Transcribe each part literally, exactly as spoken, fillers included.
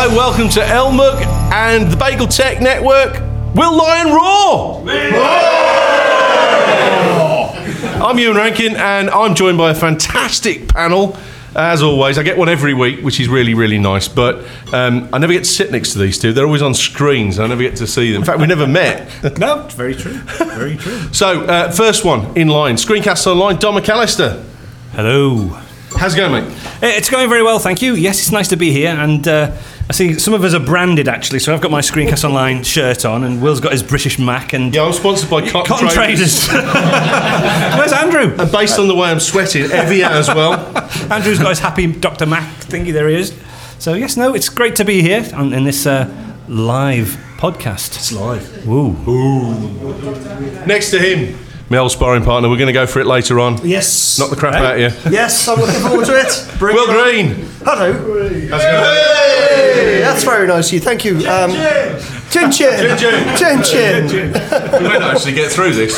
Hi, welcome to Elmuk and the Bagel Tech Network. Will Lion roar? I'm Ewan Rankin, and I'm joined by a fantastic panel. As always, I get one every week, which is really, really nice. But um, I never get to sit next to these two. They're always on screens. I never get to see them. In fact, we never met. No, very true. Very true. So, uh, first one in line, Screencast Online, Dom McAllister. Hello. How's it going, mate? It's going very well, thank you. Yes, it's nice to be here, and uh, I see some of us are branded, actually, so I've got my Screencast Online shirt on, and Will's got his British Mac, and... Yeah, I'm sponsored by Cotton, Cotton Traders. Traders. Where's Andrew? And based on the way I'm sweating, Evian as well. Andrew's got his happy Doctor Mac thingy, there he is. So, yes, no, it's great to be here on, in this uh, live podcast. It's live. Ooh. Ooh. Next to him, my old sparring partner. We're going to go for it later on. Yes. Knock the crap Hey. out of you. Yes, I'm looking forward to it. Bring Will it on. Green. Hello. How's it going? Hey, that's very nice of you. Thank you. Um, chin chin. Chin Chin chin. We may not actually get through this.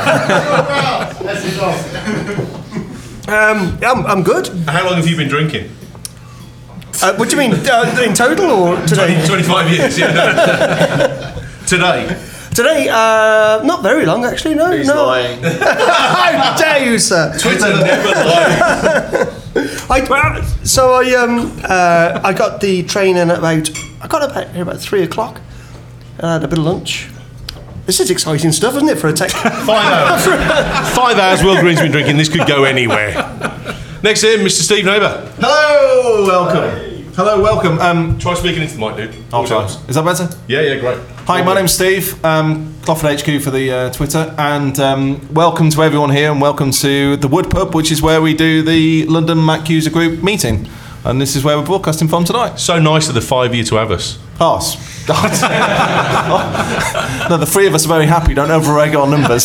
Um, I'm, I'm good. How long have you been drinking? Uh, what do you mean? Uh, in total or today? twenty-five years, yeah. No. Today. Today, uh, not very long actually. No, He's no. lying. How dare you, sir? Twitter never lies. I, well, so I um uh, I got the train in at about I got about here about three o'clock. And I had a bit of lunch. This is exciting stuff, isn't it, for a tech? Five hours. Five hours Will Green's been drinking. This could go anywhere. Next to him, Mister Steve Neighbour. Hello, welcome. Hello, welcome. Um, Try speaking into the mic, dude. I'll try. Is that better? Yeah, yeah, great. Hi, my name's Steve, um, Clofford H Q for the uh, Twitter, and um, welcome to everyone here, and welcome to the Wood Pub, which is where we do the London Mac User Group meeting, and this is where we're broadcasting from tonight. So nice of the five of you to have us. Pass. No, the three of us are very happy. Don't over-egg our numbers.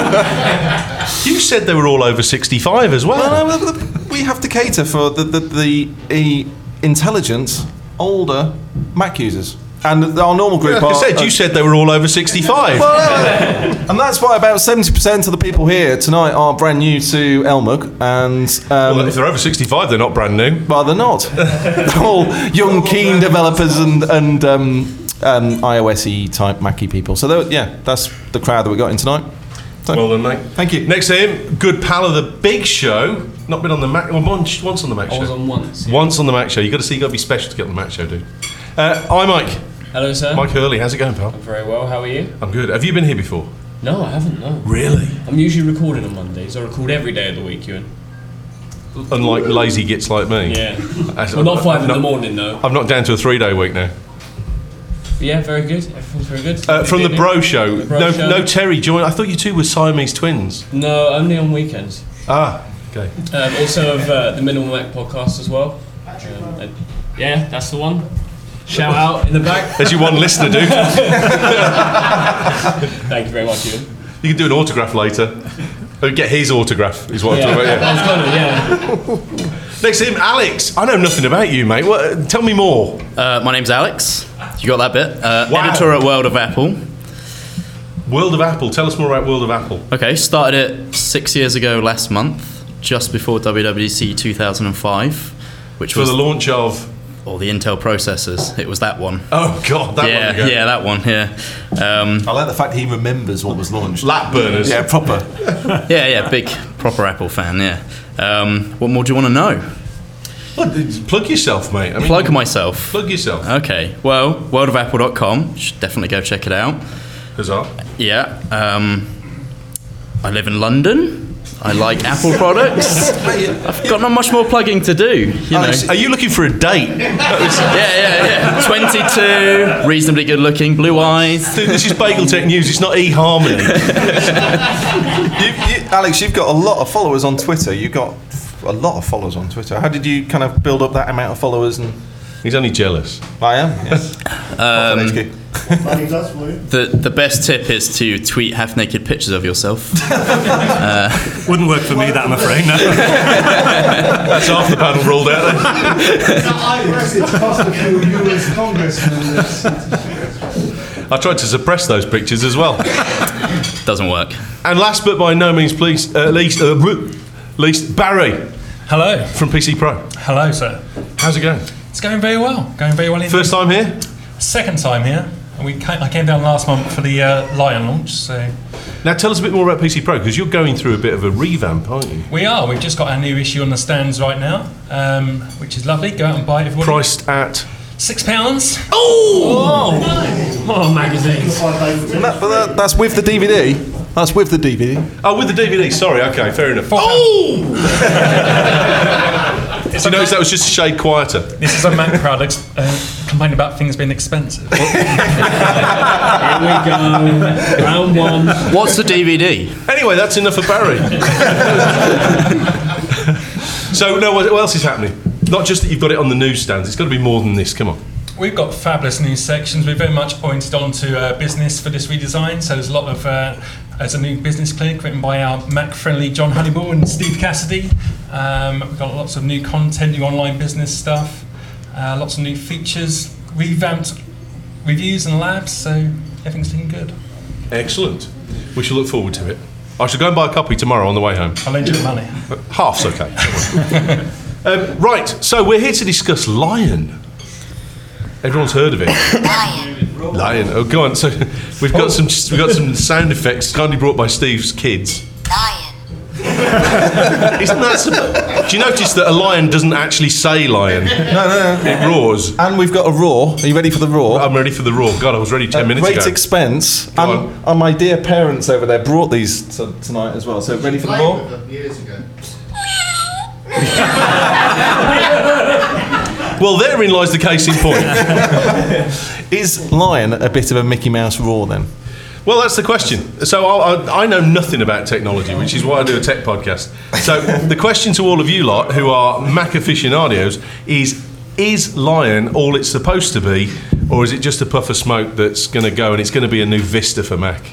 You said they were all over sixty-five as well. No, no, we have to cater for the the, the, the intelligent, older Mac users. And our normal group Like I are... said, you said they were all over sixty-five. Well, and that's why about seventy percent of the people here tonight are brand new to Elmuk, and... Um, Well, if they're over sixty-five, they're not brand new. well, they're not. They're all young, keen developers and, and um, um, iOS-y type Mac-y people. So, they're- yeah, that's the crowd that we got in tonight. So, Well done, mate. Thank you. Next to him, good pal of the Big Show. Not been on the Mac... Well, once, once on the Mac I Show. was on once. Yeah. Once on the Mac Show. You've got to see, you've got to be special to get on the Mac Show, dude. Uh, hi, Mike. Hello, sir. Mike Hurley. How's it going, pal? I'm very well. How are you? I'm good. Have you been here before? No, I haven't. No. Really? I'm usually recording on Mondays. I record every day of the week, Ewan. Unlike lazy gits like me. Yeah. That's- Well, not five in I've the morning though. I've knocked down to a three-day week now. But yeah, very good. Everything's very good. Uh, from the Busy. Bro Show. The Bro no, Show. no Terry joined. I thought you two were Siamese twins. No, only on weekends. Ah, okay. Um, also of uh, the Minimal Mac podcast as well. Um, and yeah, that's the one. Shout out in the back. There's your one listener, dude. Thank you very much, Ewan. You can do an autograph later. Or get his autograph, is what Yeah, I'm talking about. I Yeah. was gonna, yeah. Next to him, Alex. I know nothing about you, mate. What, tell me more. Uh, my name's Alex. You got that bit? Uh, Wow. Editor at World of Apple. World of Apple. Tell us more about World of Apple. Okay, started it six years ago last month, just before W W D C two thousand five, which For was the launch of... all the Intel processors. It was that one. Oh, God, that yeah, one ago. yeah, that one. Yeah, um, I like the fact he remembers what was launched. Lap burners. Yeah, proper. yeah, yeah. Big proper Apple fan. Yeah. Um, what more do you want to know? Well, plug yourself, mate. I mean, Plug myself. Plug yourself. Okay. Well, world of apple dot com. Should definitely go check it out. Huzzah. Yeah. Um, I live in London. I like Apple products. I've got not much more plugging to do. You know. Alex, are you looking for a date? Yeah, yeah, yeah. twenty-two, reasonably good looking, blue eyes. Dude, this is Bagel Tech News. It's not eHarmony. you, you, Alex, you've got a lot of followers on Twitter. You've got a lot of followers on Twitter. How did you kind of build up that amount of followers? And He's only jealous. I am, yes. Um, H Q. the the best tip is to tweet half naked pictures of yourself. Wouldn't work for me, that I'm afraid. No. That's half the panel ruled out then. Brexit cost a few U S congressmen. I tried to suppress those pictures as well. Doesn't work. And last but by no means please, uh, least, uh, least, Barry Hello. from P C Pro. Hello, sir. How's it going? It's going very well. Going very well. Indeed. First time here? Second time here. And we came, I came down last month for the uh, Lion launch. So Now tell us a bit more about P C Pro, because you're going through a bit of a revamp, aren't you? we are. We've just got our new issue on the stands right now, um, which is lovely. Go out and buy it, everybody. Priced at... Six pounds. Oh, oh magazines. That, but that, that's with the D V D. That's with the D V D. Oh, with the D V D, sorry, okay, fair enough. Four Oh! Did you notice that was just a shade quieter? This is a Mac product uh, complaining about things being expensive. Here we go. Round one. What's the D V D? Anyway, that's enough of Barry. So, no, what what else is happening? Not just that you've got it on the newsstands, it's got to be more than this, come on. We've got fabulous news sections. We're very much pointed onto uh, business for this redesign. So there's a lot of, uh, there's a new business clinic written by our Mac-friendly John Honeyball and Steve Cassidy. Um, we've got lots of new content, new online business stuff, uh, lots of new features, revamped reviews and labs. So everything's looking good. Excellent. We shall look forward to it. I shall go and buy a copy tomorrow on the way home. I'll lend you the money. Half's okay. um, right, so we're here to discuss Lion. Everyone's heard of it. Lion. Lion. Oh, go on. So we've got some we've got some sound effects kindly brought by Steve's kids. Lion. Isn't that some, do you notice that a lion doesn't actually say lion? No, no, no. It roars. And we've got a roar. Are you ready for the roar? I'm ready for the roar. God, I was ready ten At minutes great ago. expense. Go And, on. and my dear parents over there brought these t- tonight as well. So ready for the roar? Years ago. Well, therein lies the case in point. Is Lion a bit of a Mickey Mouse roar then? Well, that's the question. So I, I, I know nothing about technology, which is why I do a tech podcast. So the question to all of you lot who are Mac aficionados is, is Lion all it's supposed to be, or is it just a puff of smoke that's going to go and it's going to be a new Vista for Mac?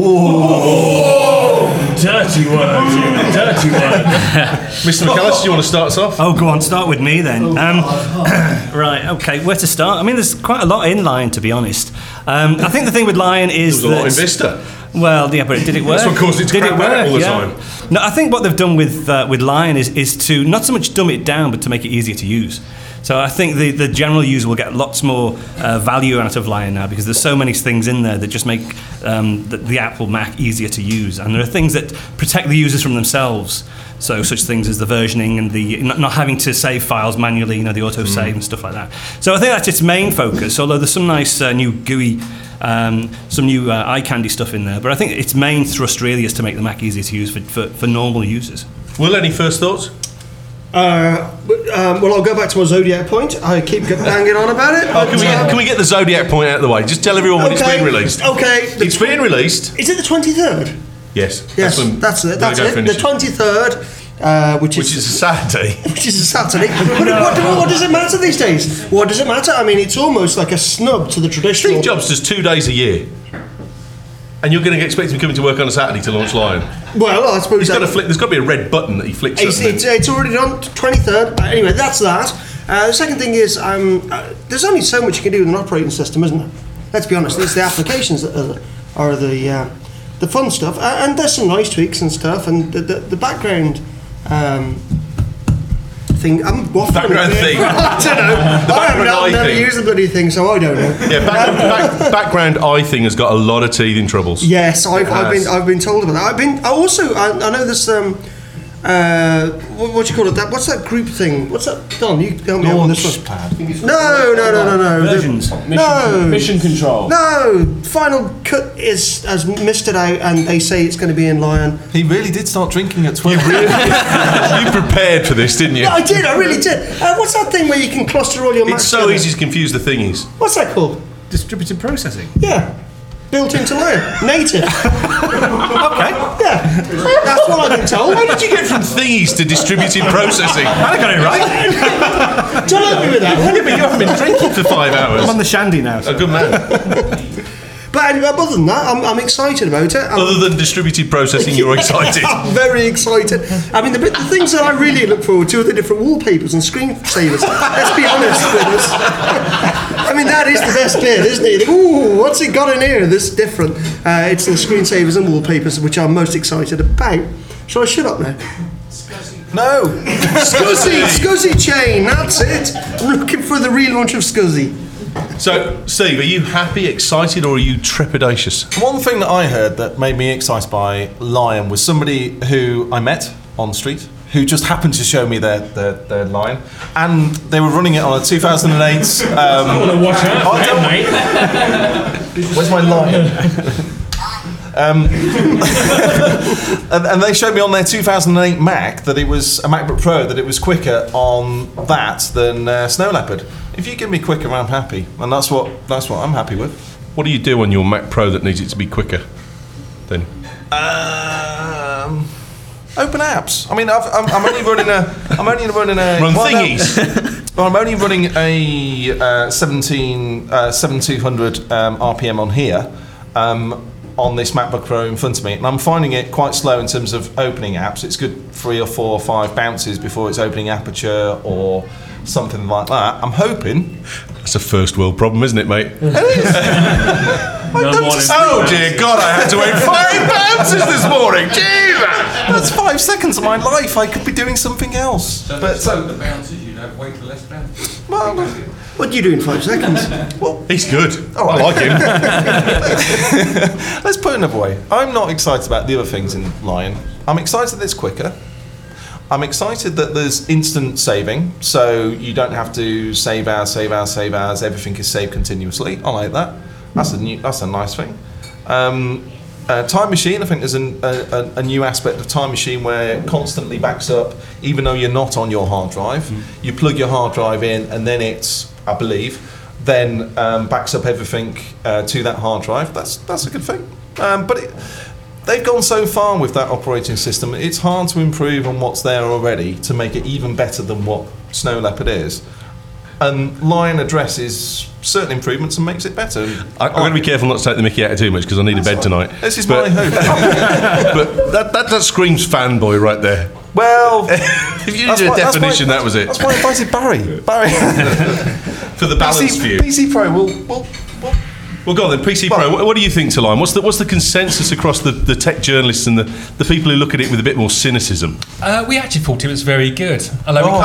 Dirty word. Dirty word. Mister McAllister, do you want to start us off? Oh, go on, start with me then. Um, right, okay, where to start? I mean, there's quite a lot in Lion, to be honest. Um, I think the thing with Lion is There's a lot in that- Vista. Well, yeah, but did it work? That's what caused it to did crap it work? out all the yeah. time. No, I think what they've done with uh, with Lion is is to not so much dumb it down, but to make it easier to use. So I think the, the general user will get lots more uh, value out of Lion now because there's so many things in there that just make um, the, the Apple Mac easier to use, and there are things that protect the users from themselves. So such things as the versioning and the not, not having to save files manually, you know, the auto save and stuff like that. So I think that's its main focus. Although there's some nice uh, new G U I, um, some new uh, eye candy stuff in there, but I think its main thrust really is to make the Mac easier to use for, for, for normal users. Will, any first thoughts? Uh, but, um, well, I'll go back to my Zodiac point. I keep banging on about it. Oh, can we get, can we get the Zodiac point out of the way? Just tell everyone when it's Okay, being released. Okay. the It's being released. Is it the twenty-third? Yes. Yes, when that's it. we're That's gonna it. go The finish it. twenty-third, uh, which is Which is a Saturday. which is a Saturday. But what, do- what does it matter these days? What does it matter? I mean, it's almost like a snub to the traditional. Steve Jobs does two days a year. And you're going to expect him to come into work on a Saturday to launch Lion. Well, I suppose He's got that- to flick. There's got to be a red button that he flicks. It's, up and it's, then- it's already done, twenty-third. Uh, anyway, that's that. Uh, the second thing is, um, uh, there's only so much you can do with an operating system, isn't there? Let's be honest, it's the applications that are the, are the, uh, the fun stuff. Uh, and there's some nice tweaks and stuff, and the, the, the background um, thing. I'm waffling. Background a bit. thing. I don't know. The I haven't background I've eye never thing. used the bloody thing, so I don't know. yeah, back, back, background eye thing has got a lot of teething troubles. Yes, I've, It I've has. been I've been told about that. I've been I also I, I know this um uh what, what do you call it that what's that group thing? What's that? Don, you help me out on this one. No, no, no, no, no. The- Versions. Mission, No. mission control. No, Final Cut is has missed it out, and they say it's going to be in Lion. He really did start drinking at twelve. You prepared for this, didn't you? Yeah, I did, I really did. Uh, what's that thing where you can cluster all your Macs It's so together? easy to confuse the thingies. What's that called? Distributed processing. Yeah. Built into Lion. Native. Okay. Yeah. That's what I've been told. How did you get from thingies to distributed processing? I got it right. Don't help me with that. Yeah, but you haven't been drinking for five hours. I'm on the shandy now. So. A good man. But anyway, other than that, I'm, I'm excited about it. I'm, Other than distributed processing, you're excited. I'm very excited. I mean, the, bit- the things that I really look forward to are the different wallpapers and screensavers. Let's be honest with us. I mean, that is the best bit, isn't it? Ooh, what's it got in here? This different. Uh, it's the screensavers and wallpapers which I'm most excited about. Shall I shut up now? No. Scuzzy, Scuzzy chain. That's it. I'm looking for the relaunch of Scuzzy. So, Steve, are you happy, excited, or are you trepidatious? One thing that I heard that made me excited by Lion was somebody who I met on the street who just happened to show me their, their, their Lion, and they were running it on a two thousand eight. Um, I want to watch out for I that, mate. Where's my Lion? um, and, and they showed me on their two thousand eight Mac that it was a MacBook Pro, that it was quicker on that than uh, Snow Leopard. If you give me quicker, I'm happy, and that's what that's what I'm happy with. What do you do on your Mac Pro that needs it to be quicker? Then Um, open apps. I mean, I've, I'm, I'm only running a. I'm only running a. run well, no. thingies. Well, I'm only running a uh, seventeen uh, seventy-two hundred um, R P M on here, um, on this MacBook Pro in front of me, and I'm finding it quite slow in terms of opening apps. It's good three or four or five bounces before it's opening Aperture or something like that. I'm hoping. That's a first world problem, isn't it, mate? It is. I No don't more just- than- Oh dear God! I had to wait five bounces this morning. Jesus! That's five seconds of my life. I could be doing something else. So, But so the bounces, you'd have way less bounces. well, What do you do in five seconds? He's good. Oh, I like him. let's put it another way. I'm not excited about the other things in Lion. I'm excited that it's quicker. I'm excited that there's instant saving, so you don't have to save as, save as, save as. Everything is saved continuously. I like that. That's a new. That's a nice thing. Um, uh, Time Machine. I think there's an, a, a new aspect of Time Machine where it constantly backs up, even though you're not on your hard drive. Mm. You plug your hard drive in, and then it's, I believe, then um, backs up everything uh, to that hard drive. That's that's a good thing. Um, but it, they've gone so far with that operating system. It's hard to improve on what's there already to make it even better than what Snow Leopard is. And Lion addresses certain improvements and makes it better. I, I'm going to be careful not to take the mickey out too much because I need a bed tonight. This is But- my hope. But that, that, that screams fanboy right there. Well, If you that's needed a why- that's definition, why- that was it. That's why I invited Barry. Barry. For the balance P C, view. P C Pro will will will. Well, go on then. P C Pro. What, what do you think, to Lion? What's the what's the consensus across the, the tech journalists and the, the people who look at it with a bit more cynicism? Uh, we actually thought it was very good. Although we,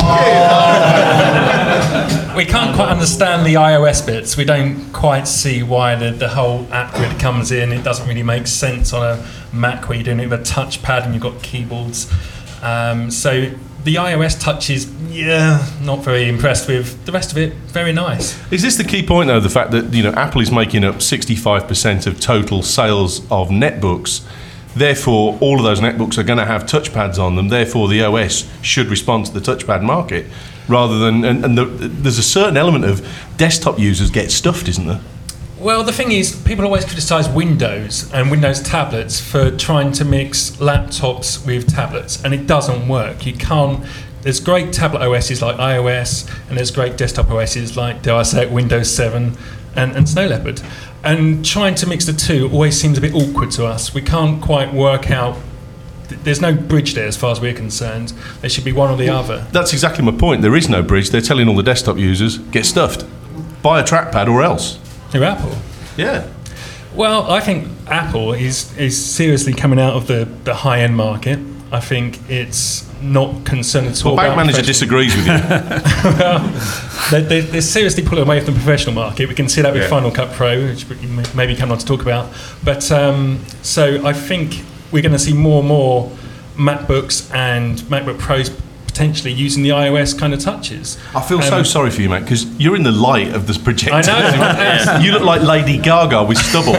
can't, we can't quite understand the iOS bits. We don't quite see why the, the whole app grid comes in. It doesn't really make sense on a Mac where you're doing it with a touchpad and you've got keyboards. Um, so the iOS touch is, yeah, not very impressed with. The rest of it, very nice. Is this the key point, though? The fact that you know Apple is making up sixty-five percent of total sales of netbooks. Therefore, all of those netbooks are going to have touchpads on them. Therefore, the O S should respond to the touchpad market, rather than. And, and the, there's a certain element of desktop users get stuffed, isn't there? Well, the thing is, people always criticise Windows and Windows tablets for trying to mix laptops with tablets, and it doesn't work. You can't. There's great tablet O Ss like iOS, and there's great desktop O Ss like, dare I say it, Windows seven and, and Snow Leopard. And trying to mix the two always seems a bit awkward to us. We can't quite work out. There's no bridge there as far as we're concerned. There should be one or the other. That's exactly my point. There is no bridge. They're telling all the desktop users, get stuffed. Buy a trackpad or else. Who, Apple? Yeah. Well, I think Apple is, is seriously coming out of the, the high-end market. I think it's not concerned at all Well, Bank about Manager professional- disagrees with you. well, they're, they're, they're seriously pulling away from the professional market. We can see that with Yeah. Final Cut Pro, which we may- maybe come on to talk about. But um, so I think we're going to see more and more MacBooks and MacBook Pros potentially using the iOS kind of touches. I feel so Um, sorry for you, mate, because you're in the light of this projector. I know. You look like Lady Gaga with stubble.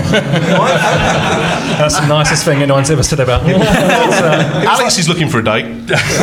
That's the nicest thing anyone's ever said about me. Alex is looking for a date.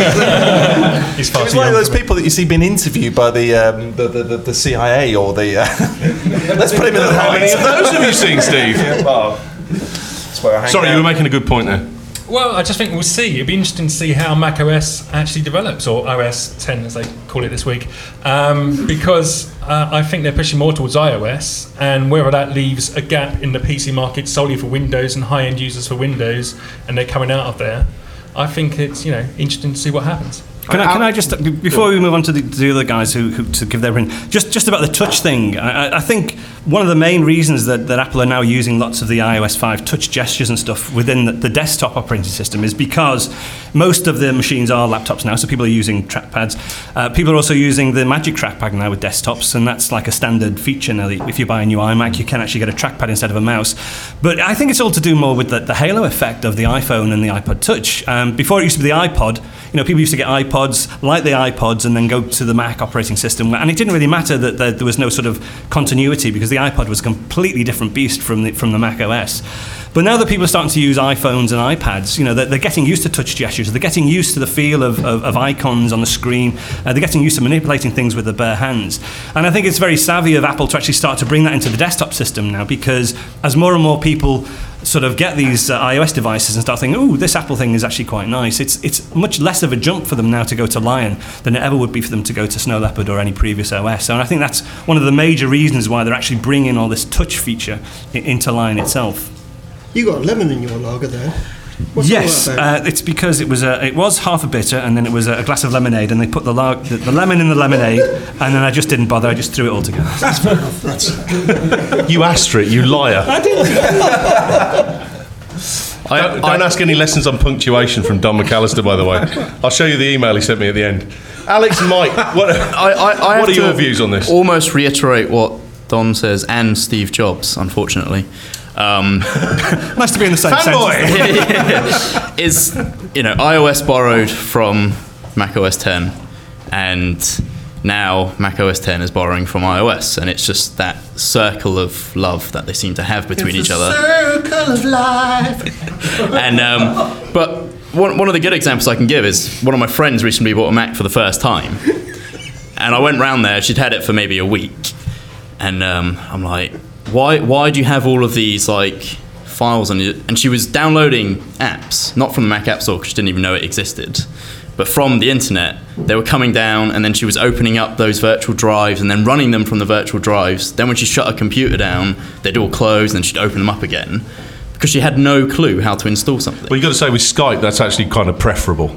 He's far It's too like young those for me. people that you see being interviewed by the um, the, the, the, the C I A or the. Uh, let's put him in the How many of those have you seen, Steve? Yeah, well, that's where I hang Sorry, out. you were making a good point there. Well, I just think we'll see. It'd be interesting to see how macOS actually develops, or O S ten as they call it this week, um, because uh, I think they're pushing more towards iOS, and whether that leaves a gap in the P C market solely for Windows and high-end users for Windows, and they're coming out of there, I think it's you know interesting to see what happens. Can I, can I just, b- before we move on to the, to the other guys who, who to give their opinion, just just about the touch thing, I, I think one of the main reasons that, that Apple are now using lots of the i O S five touch gestures and stuff within the, the desktop operating system is because most of the machines are laptops now, so people are using trackpads. Uh, people are also using the Magic Trackpad now with desktops, and that's like a standard feature now. That if you buy a new iMac, you can actually get a trackpad instead of a mouse. But I think it's all to do more with the, the halo effect of the iPhone and the iPod Touch. Um, before it used to be the iPod, you know, people used to get iPods, like the iPods, and then go to the Mac operating system. And it didn't really matter that there, there was no sort of continuity because the iPod was a completely different beast from the, from the Mac O S. But now that people are starting to use iPhones and iPads, you know, they're, they're getting used to touch gestures. They're getting used to the feel of, of, of icons on the screen. Uh, they're getting used to manipulating things with their bare hands. And I think it's very savvy of Apple to actually start to bring that into the desktop system now, because as more and more people sort of get these uh, iOS devices and start thinking, ooh, this Apple thing is actually quite nice, it's it's much less of a jump for them now to go to Lion than it ever would be for them to go to Snow Leopard or any previous O S. And I think that's one of the major reasons why they're actually bringing all this touch feature I- into Lion itself. You got lemon in your lager there. What's Yes, all that about? uh, it's because it was a, it was half a bitter, and then it was a, a glass of lemonade, and they put the, lar- the the lemon in the lemonade, and then I just didn't bother. I just threw it all together. That's fair enough. That's You asked for it, you liar. I didn't. I, Don't, don't I- ask any lessons on punctuation from Don McAllister, by the way. I'll show you the email he sent me at the end. Alex and Mike, what, I, I, I have what are to your views on this? Almost reiterate what Don says and Steve Jobs, unfortunately. Um, Nice to be in the same sentence. is, you know, iOS borrowed from macOS ten, and now macOS ten is borrowing from iOS, and it's just that circle of love that they seem to have between each other. circle of life. And um, but one one of the good examples I can give is one of my friends recently bought a Mac for the first time, and I went round there. She'd had it for maybe a week, and um, I'm like, why why do you have all of these like files on it? And she was downloading apps, not from the Mac App Store because she didn't even know it existed, but from the internet. They were coming down, and then she was opening up those virtual drives and then running them from the virtual drives. Then when she shut her computer down, they'd all close, and then she'd open them up again because she had no clue how to install something. Well, you've got to say with Skype, that's actually kind of preferable.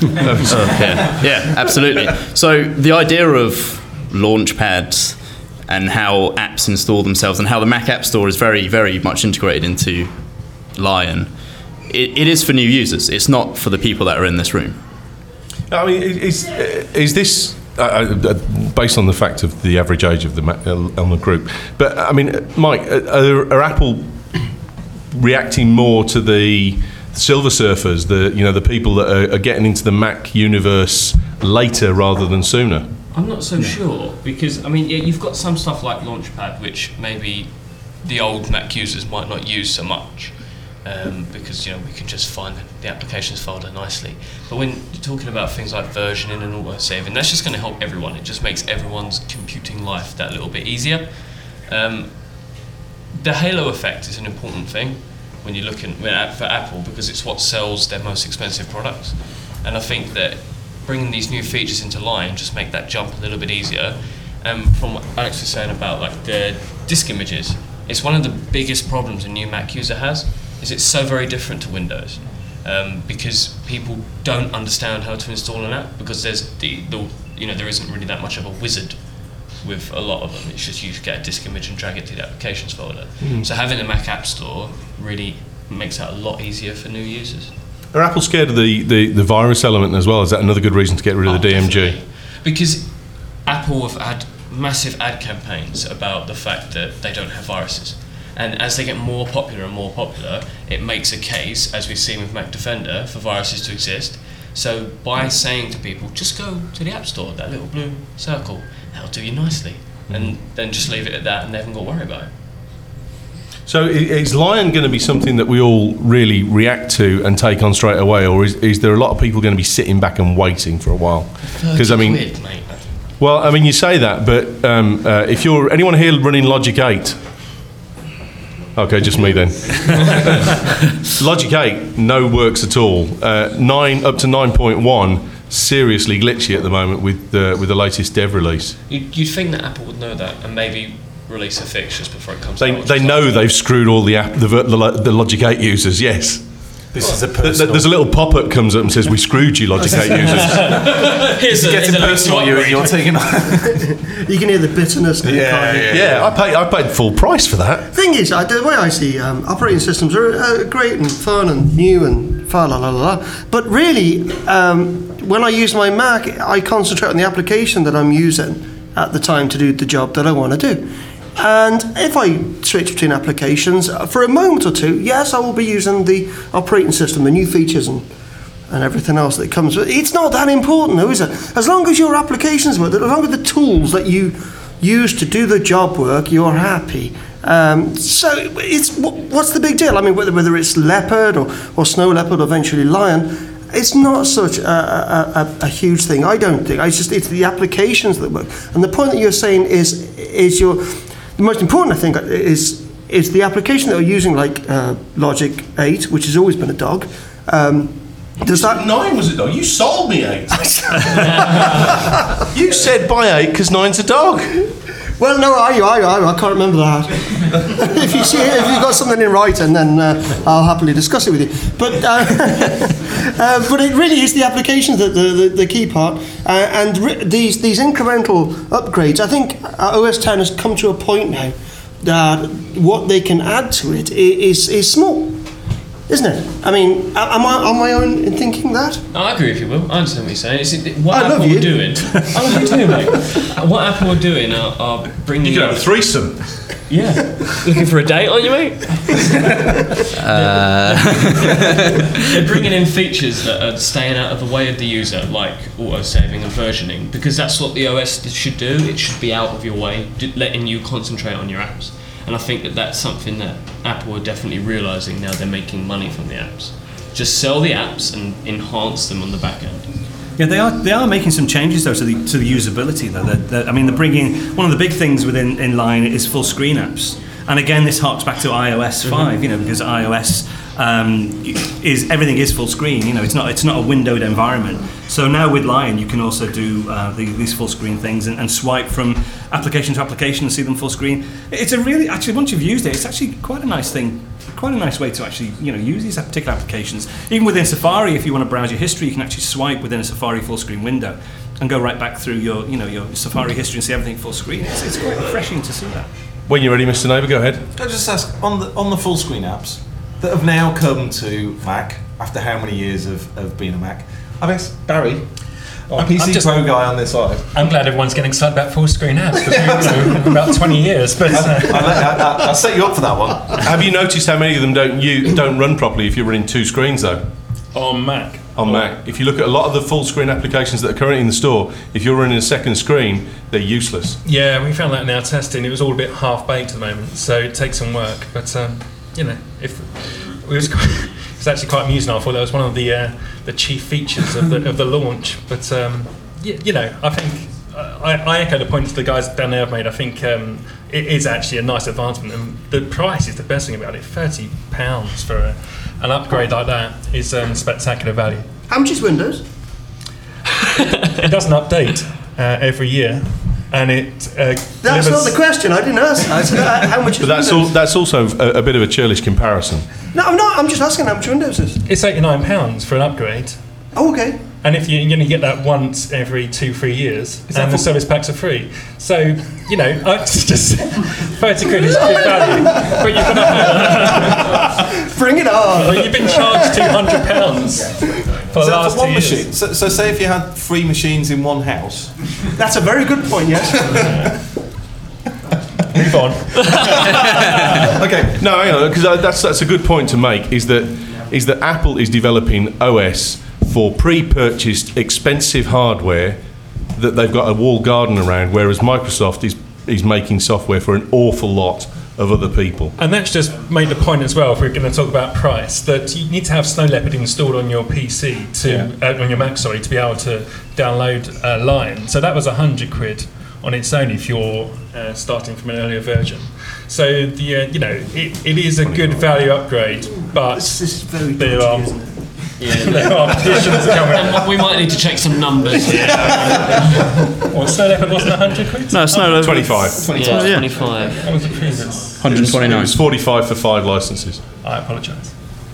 yeah, yeah, absolutely. So the idea of Launchpad and how apps install themselves and how the Mac App Store is very, very much integrated into Lion, it, it is for new users. It's not for the people that are in this room. I mean, is is this uh, uh, based on the fact of the average age of the ma- uh, on the group? But I mean, Mike, are, are Apple reacting more to the Silver Surfers, the you know the people that are, are getting into the Mac universe later rather than sooner? I'm not so sure, because I mean, yeah, you've got some stuff like Launchpad, which maybe the old Mac users might not use so much, um, because you know we can just find the, the applications folder nicely. But when you're talking about things like versioning and auto-saving, that's just going to help everyone. It just makes everyone's computing life that little bit easier. Um, the halo effect is an important thing when you're looking for Apple, because it's what sells their most expensive products, and I think that bringing these new features into Lion just make that jump a little bit easier. Um, from what Alex was saying about like the disk images, it's one of the biggest problems a new Mac user has, is it's so very different to Windows, um, because people don't understand how to install an app, because there's the, the you know there isn't really that much of a wizard with a lot of them. It's just you get a disk image and drag it to the applications folder. Mm. So having a Mac App Store really makes that a lot easier for new users. Are Apple scared of the, the, the virus element as well? Is that another good reason to get rid of Oh, the D M G? definitely. Because Apple have had massive ad campaigns about the fact that they don't have viruses. And as they get more popular and more popular, it makes a case, as we've seen with Mac Defender, for viruses to exist. So by saying to people, just go to the App Store, that little blue circle, that'll do you nicely. And then just leave it at that and they haven't got to worry about it. So i- is Lion going to be something that we all really react to and take on straight away, or is, is there a lot of people going to be sitting back and waiting for a while? Because I mean, Quid, mate. well, I mean, you say that, but um, uh, if you're anyone here running Logic eight, okay, just me then. Logic eight, no works at all. Uh, nine up to nine point one, seriously glitchy at the moment with the with the latest dev release. You'd, you'd think that Apple would know that and maybe release a fix just before it comes They out. they know they've screwed all the app the, the, the Logic eight users. Yes. This is a Th- th- personal. There's a little pop-up comes up and says, "We screwed you, Logic eight users." Here's a, It's here's getting a link to personal. You, upgrade. you're taking. You can hear the bitterness. in the Yeah, car. yeah. Yeah, I paid. I paid full price for that. Thing is, I, the way I see um, operating systems are uh, great and fun and new and fa la la la la. But really, um, when I use my Mac, I concentrate on the application that I'm using at the time to do the job that I want to do. And if I switch between applications uh, for a moment or two, yes, I will be using the operating system, the new features and and everything else that comes with it. It's not that important, though, is it? As long as your applications work, as long as the tools that you use to do the job work, you're happy. Um, so it's what's the big deal? I mean, whether whether it's Leopard or, or Snow Leopard or eventually Lion, it's not such a, a, a, a huge thing. I don't think. It's just it's the applications that work. And the point that you're saying is is your the most important, I think, is is the application that we're using, like uh, Logic eight, which has always been a dog. Um, Does that Nine was a dog. You sold me eight. You said buy eight because nine's a dog. Well, no, I, I, I, I can't remember that. if you see, if you've got something in writing, then uh, I'll happily discuss it with you. But, uh, uh, but it really is the applications that the, the, the key part, uh, and re- these these incremental upgrades. I think O S ten has come to a point now that what they can add to it is is small. Isn't it? I mean, am I on my own in thinking that? No, I agree with you, Will. I understand what you're saying. It's, it, what I love Apple you. are doing. I love you too, mate. What Apple are doing are, are bringing. You could have a threesome. Yeah. Looking for a date, aren't you, mate? They're bringing in features that are staying out of the way of the user, like auto-saving and versioning, because that's what the O S should do. It should be out of your way, letting you concentrate on your apps. And I think that that's something that Apple are definitely realising now. They're making money from the apps. Just sell the apps and enhance them on the back end. Yeah, they are. They are making some changes though to the to the usability though. They're, they're, I mean, they're bringing one of the big things within in line is full screen apps. And again, this harks back to iOS five. Mm-hmm. You know, because iOS um, is everything is full screen. You know, it's not it's not a windowed environment. So now with Lion, you can also do uh, the, these full screen things and, and swipe from application to application and see them full screen. It's a really actually once you've used it, it's actually quite a nice thing. Quite a nice way to actually, you know, use these particular applications. Even within Safari, if you want to browse your history, you can actually swipe within a Safari full screen window and go right back through your, you know, your Safari history and see everything full screen. It's, it's quite refreshing to see that. When you're ready, Mister Neighbour, go ahead. Can I just ask on the on the full screen apps that have now come to Mac after how many years of, of being a Mac? I guess Barry, our P C I'm just- Pro guy on this side. I'm glad everyone's getting excited about full screen apps because we know about twenty years. But I, uh, I, I, I'll set you up for that one. Have you noticed how many of them don't you don't run properly if you're running two screens though? on Mac, On Mac, if you look at a lot of the full screen applications that are currently in the store, if you're running a second screen, they're useless. yeah, we found that in our testing. It was all a bit half baked at the moment, so it takes some work. But um, you know, if it was, quite, it was actually quite amusing. I thought that was one of the uh, the chief features of the of the launch. But um, you, you know, I think I, I echo the points the guys down there have made. I think um, it is actually a nice advancement, and the price is the best thing about it. Thirty pounds for a, an upgrade like that is um, spectacular value. How much is Windows? It doesn't update uh, every year, and it uh, That's delivers- not the question. I didn't ask. I said, uh, how much is But that's all, Windows? that's also a, a bit of a churlish comparison. No, I'm not. I'm just asking how much Windows is. It's eighty-nine pounds for an upgrade, Oh, okay. and if you you only get that once every two three years, that and the for- service packs are free. So you know, I just thirty quid is good value, but you've got to, Bring it on. but you've been charged two hundred pounds for the Is that last for one two machine? years. So, so say if you had three machines in one house. That's a very good point. Yes. Move on. Okay, no, hang on, because that's that's a good point to make. Is that is that Apple is developing O S for pre-purchased expensive hardware that they've got a walled garden around, whereas Microsoft is is making software for an awful lot of other people. And that's just made the point as well, if we're going to talk about price, that you need to have Snow Leopard installed on your P C, to uh, on your Mac, sorry, to be able to download uh, Lion. So that was one hundred quid on its own if you're uh, starting from an earlier version. So the uh, you know it, it is a good value upgrade, but This is very there dodgy, are isn't it? there are additions coming. And we might need to check some numbers. Well, Snow Leopard wasn't one hundred quid. No, Snow Leopard. twenty-five. Yeah, Yeah. twenty-five. What was the previous? one hundred It twenty-nine. was forty-five for five licenses. I apologise.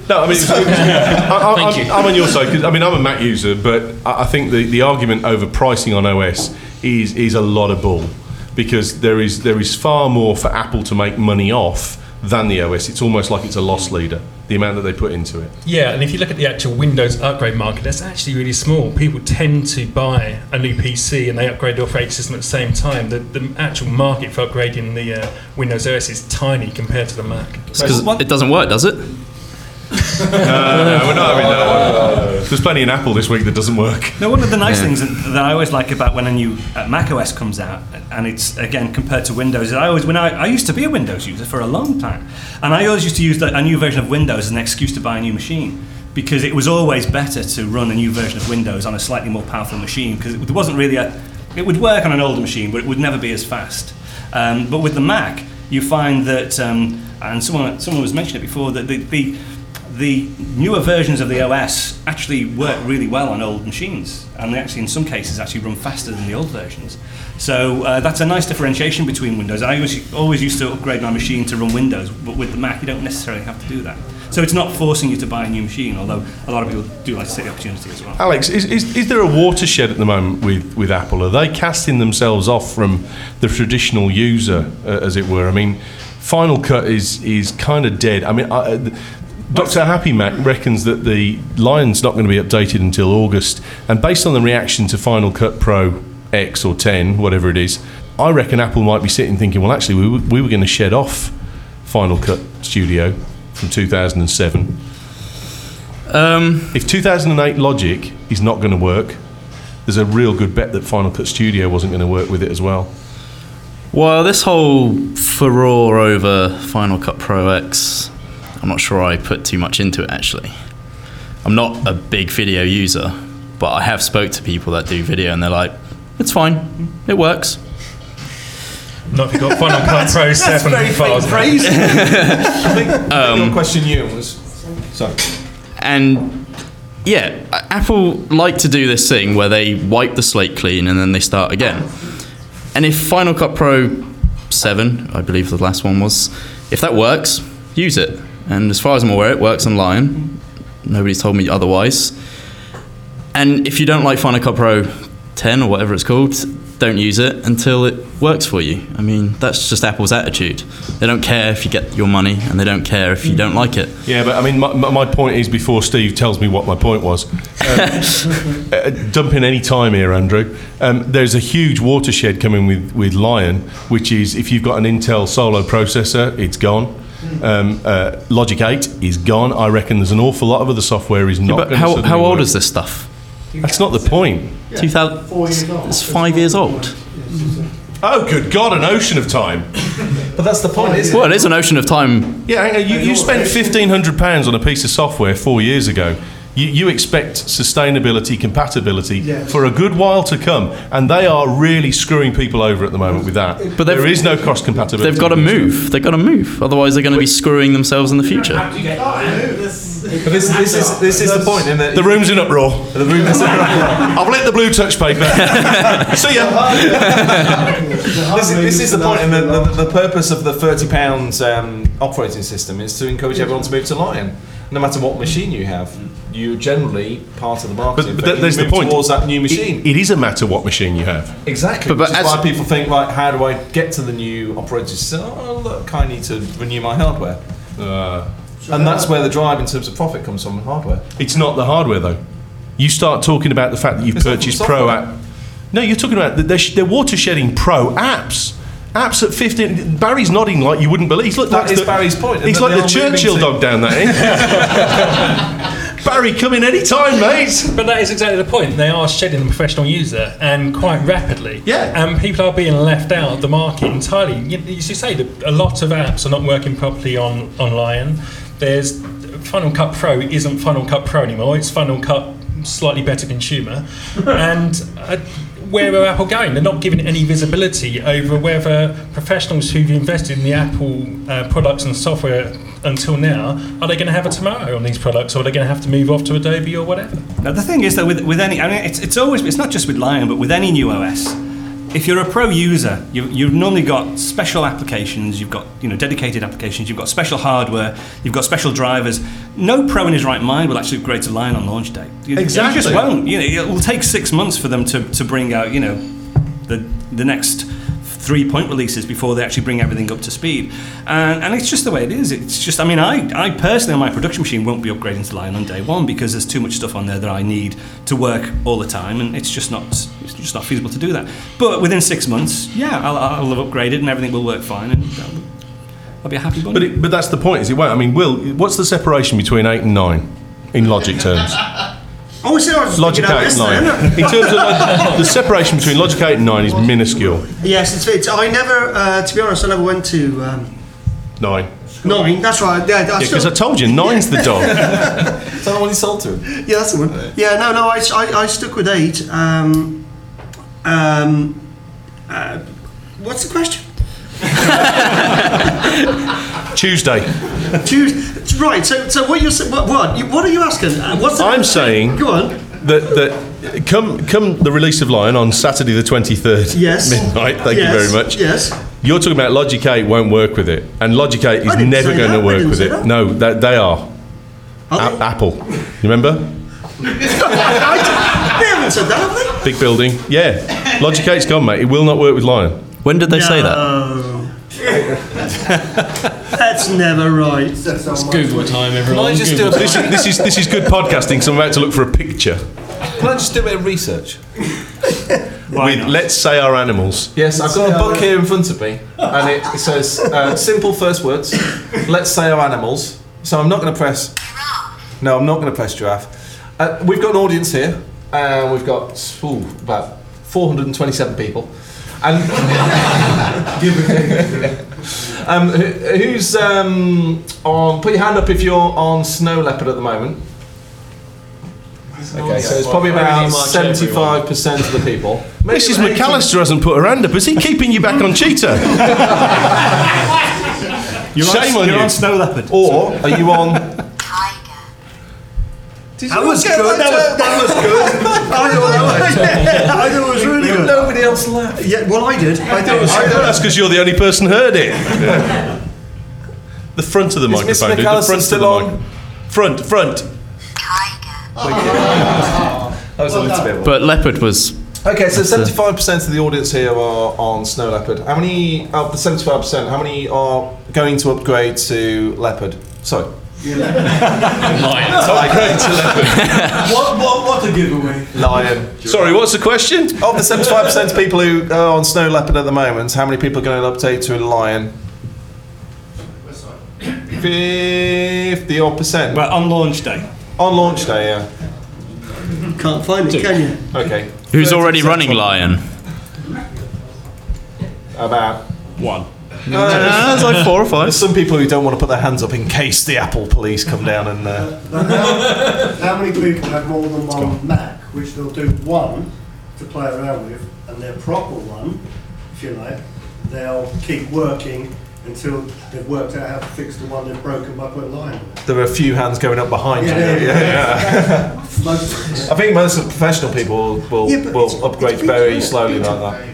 No, I mean, it's, I, I, Thank I'm, you. I'm on your side because I mean I'm a Mac user, but I, I think the, the argument over pricing on O S is is a lot of bull, because there is there is far more for Apple to make money off than the O S. It's almost like it's a loss leader, the amount that they put into it. Yeah, and if you look at the actual Windows upgrade market, that's actually really small. People tend to buy a new P C and they upgrade the operating system at the same time. The, the actual market for upgrading the uh, Windows O S is tiny compared to the Mac. Because it doesn't work, does it? No, no, we're not having that. There's plenty in Apple this week that doesn't work. Now, one of the nice Yeah. things that, that I always like about when a new uh, Mac O S comes out, and it's again compared to Windows, is I always when I, I used to be a Windows user for a long time, and I always used to use the, a new version of Windows as an excuse to buy a new machine, because it was always better to run a new version of Windows on a slightly more powerful machine, because it wasn't really a, it would work on an older machine, but it would never be as fast. Um, but with the Mac, you find that, um, and someone someone was mentioning it before, that the, the the newer versions of the O S actually work really well on old machines, and they actually, in some cases, actually run faster than the old versions. So uh, that's a nice differentiation between Windows. I always, always used to upgrade my machine to run Windows, but with the Mac, you don't necessarily have to do that. So it's not forcing you to buy a new machine, although a lot of people do like to take the opportunity as well. Alex, is, is, is there a watershed at the moment with, with Apple? Are they casting themselves off from the traditional user, uh, as it were? I mean, Final Cut is is kind of dead. I mean, I, uh, Doctor Happy Mac reckons that the Lion's not going to be updated until August, and based on the reaction to Final Cut Pro X or ten, whatever it is, I reckon Apple might be sitting thinking, well, actually, we were, we were going to shed off Final Cut Studio from two thousand seven. Um, If two thousand eight Logic is not going to work, there's a real good bet that Final Cut Studio wasn't going to work with it as well. well, this whole furore over Final Cut Pro X, I'm not sure I put too much into it, actually. I'm not a big video user, but I have spoke to people that do video, and they're like, it's fine, it works. Not if you've got Final Cut Pro seven files. praise. I think your question, Ewan, was. Sorry. And yeah, A- Apple like to do this thing where they wipe the slate clean and then they start again. And if Final Cut Pro seven, I believe the last one was, if that works, use it. And as far as I'm aware, it works on Lion. Nobody's told me otherwise. And if you don't like Final Cut Pro ten or whatever it's called, don't use it until it works for you. I mean, that's just Apple's attitude. They don't care if you get your money, and they don't care if you don't like it. Yeah, but I mean, my, my point is, before Steve tells me what my point was, um, uh, dump in any time here, Andrew. Um, there's a huge watershed coming with, with Lion, which is if you've got an Intel Solo processor, it's gone. Um, uh, Logic eight is gone. I reckon there's an awful lot of other software is not But going to how, how old is this stuff? That's not the point. two thousand, Four years old. it's five years old. Oh, good God, an ocean of time. But that's the point, isn't it? Well, it is an ocean of time. Yeah, hang on, you, you spent fifteen hundred pounds on a piece of software four years ago. You, you expect sustainability, compatibility Yes. for a good while to come, and they are really screwing people over at the moment with that. But But they've- there is no cross compatibility. They've got to move. They've got to move. Otherwise, they're going to be screwing themselves in the future. But this, this is this is the point, isn't it? The room's in uproar. The room is I've lit the blue touch paper. See ya. this, this is the point, and the, the, the purpose of the thirty pounds um, operating system is to encourage everyone to move to Lion. No matter what machine you have, you're generally part of the marketing. But, but thing. that, there's You the move point. towards that new machine. It, it is a matter what machine you have. Exactly. But- but which is as- why people think, right, how do I get to the new operating system? Oh, look, I need to renew my hardware. Uh, And that's where the drive in terms of profit comes from, hardware. it's not the hardware though. You start talking about the fact that you've It's not purchased from pro software. app. No, you're talking about that they're, sh- they're watershedding pro apps. Apps at fifteen. Barry's nodding like you wouldn't believe. Look, That that's is the, Barry's point, He's and like that the they are moving Churchill to- dog down there. Eh? Barry, come in any time, mate. But that is exactly the point. They are shedding the professional user, and quite rapidly. Yeah. And people are being left out of the market entirely. You, you should say that a lot of apps are not working properly on, on Lion. There's Final Cut Pro isn't Final Cut Pro anymore. It's Final Cut slightly better consumer. And uh, where are Apple going? They're not giving any visibility over whether professionals who've invested in the Apple uh, products and software until now, are they going to have a tomorrow on these products, or are they going to have to move off to Adobe or whatever? Now the thing is that with, with any, I mean, it's, it's always, it's not just with Lion, but with any new O S, if you're a pro user, you've, you've normally got special applications, you've got you know dedicated applications, you've got special hardware, you've got special drivers. No pro in his right mind will actually upgrade to Lion on launch day. You, Exactly. You just won't. You know, it will take six months for them to, to bring out you know the the next three point releases before they actually bring everything up to speed. And, and it's just the way it is. It's just, I mean, I, I personally on my production machine won't be upgrading to Lion on day one because there's too much stuff on there that I need to work all the time, and it's just not it's just not feasible to do that. But within six months, yeah, I'll, I'll have upgraded and everything will work fine, and I'll, I'll be a happy bunny. But it, but that's the point, is it won't? I mean, Will, what's the separation between eight and nine in logic terms? Oh, we said I was Logic thinking eight and about nine. this then. In terms of log- the separation between logic eight and nine is minuscule. Yes, it's, it's. I never, uh, to be honest, I never went to um, Nine. nine. That's right. Yeah, I Yeah, still, because I told you, nine's the dog. Is that the one you sold to him? yeah, that's the one. Yeah, no, no, I, I, I stuck with eight. Um, um, uh, what's the question? Tuesday. Tuesday. Right. So, so what you're sa- what what, you, what are you asking? Uh, what's the, I'm saying Go on. that that come come the release of Lion on Saturday the twenty-third Yes. midnight. Thank Yes, you very much. Yes. You're talking about Logic eight won't work with it, and Logic eight is I didn't never say going that. to I work didn't with say it. that. No, that they are. Are A- they? Apple. You remember? I, they haven't said that, have they? Big building. Yeah. Logic eight's gone, mate. It will not work with Lion. When did they say that? No. That's never right. It's Google time, everyone. Can I just do Google a This is, this is this is good podcasting. So I'm about to look for a picture. Can I just do a bit of research? With let's say our animals. Yes, I've got a book here in front of me, and it, it says uh, simple first words. Let's say our animals. So I'm not going to press. No, I'm not going to press giraffe. Uh, we've got an audience here, and we've got ooh, about four hundred twenty-seven people. And um, who, who's um, on? Put your hand up if you're on snow leopard at the moment. Okay, so it's probably about seventy-five percent of the people. Missus McAllister hasn't put her hand up. Is he keeping you back on cheetah? You're Shame on, on you're you. on snow leopard. Or are you on? That was good. That was, that was good. I thought that was, I thought it was really good. Nobody else laughed. Yeah, well, I did. I thought it was I know that's because you're the only person heard it. The front of the Is Miss microphone, dude. The McAllister front still of the on? mic- Front, front. That was a little bit. But leopard was. Okay, so seventy-five percent of the audience here are on snow leopard. How many of the seventy-five percent? How many are going to upgrade to leopard? Sorry. Lion. Upgrade to leopard. What, what, what a giveaway. Lion. Sorry, what's the question? Of the seventy-five percent of people who are on snow leopard at the moment, how many people are going to update to a lion? Fifty odd percent. Well, on launch day. On launch day, yeah. Can't find it, can you? Okay. Who's thirty already percent running on- Lion? About. One. Uh, It's like four or five. There's some people who don't want to put their hands up in case the Apple police come down and. Uh, How many people have more than one Mac, which they'll do one to play around with, and their proper one, if you like, they'll keep working until they've worked out how to fix the one they've broken by putting Lion on it. there are a few hands going up behind Yeah, you. yeah, yeah. Most- I think most of the professional people will, Yeah, but will it's- upgrade it's very feature, slowly like that.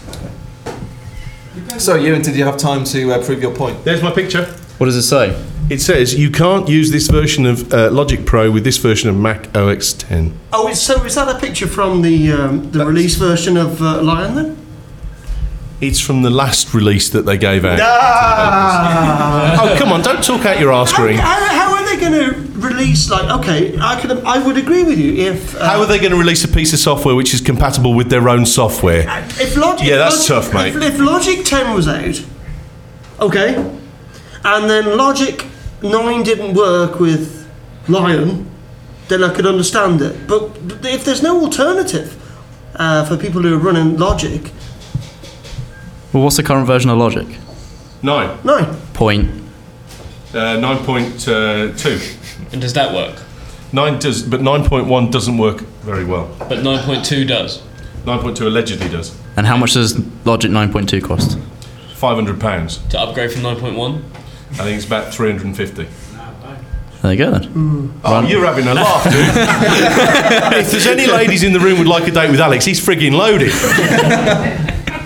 So, Ewan, did you have time to uh, prove your point? There's my picture. What does it say? It says you can't use this version of uh, Logic Pro with this version of Mac O S ten. Oh, it's, so is that a picture from the um, the release version of uh, Lion then? It's from the last release that they gave out. Ah! Oh, come on, don't talk out your arse how, green. how, how are they going to release, like, okay, I could I would agree with you if... Uh, How are they going to release a piece of software which is compatible with their own software? If Logic, Yeah, that's Logic- tough, mate. If, if Logic ten was out, okay, and then Logic nine didn't work with Lion, then I could understand it. But if there's no alternative uh, for people who are running Logic, Well, what's the current version of Logic? Nine. nine. Point. Uh, nine point two. And does that work? Nine does, but nine point one doesn't work very well. But nine point two does. Nine point two allegedly does. And how much does Logic nine point two cost? Five hundred pounds. To upgrade from nine point one? I think it's about three hundred and fifty. There you go then. Oh, you're having a laugh, dude. If there's any ladies in the room who'd like a date with Alex, he's frigging loaded.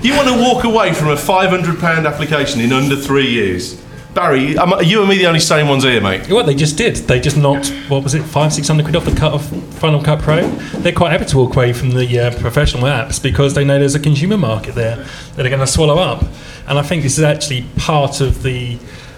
You want to walk away from a five hundred pound application in under three years? Barry, am, are you and me the only sane ones here, mate? What they just did, they just knocked, what was it, five, six hundred quid off the cut of Final Cut Pro. They're quite happy to walk away from the uh, professional apps because they know there's a consumer market there that they're going to swallow up. And I think this is actually part of the,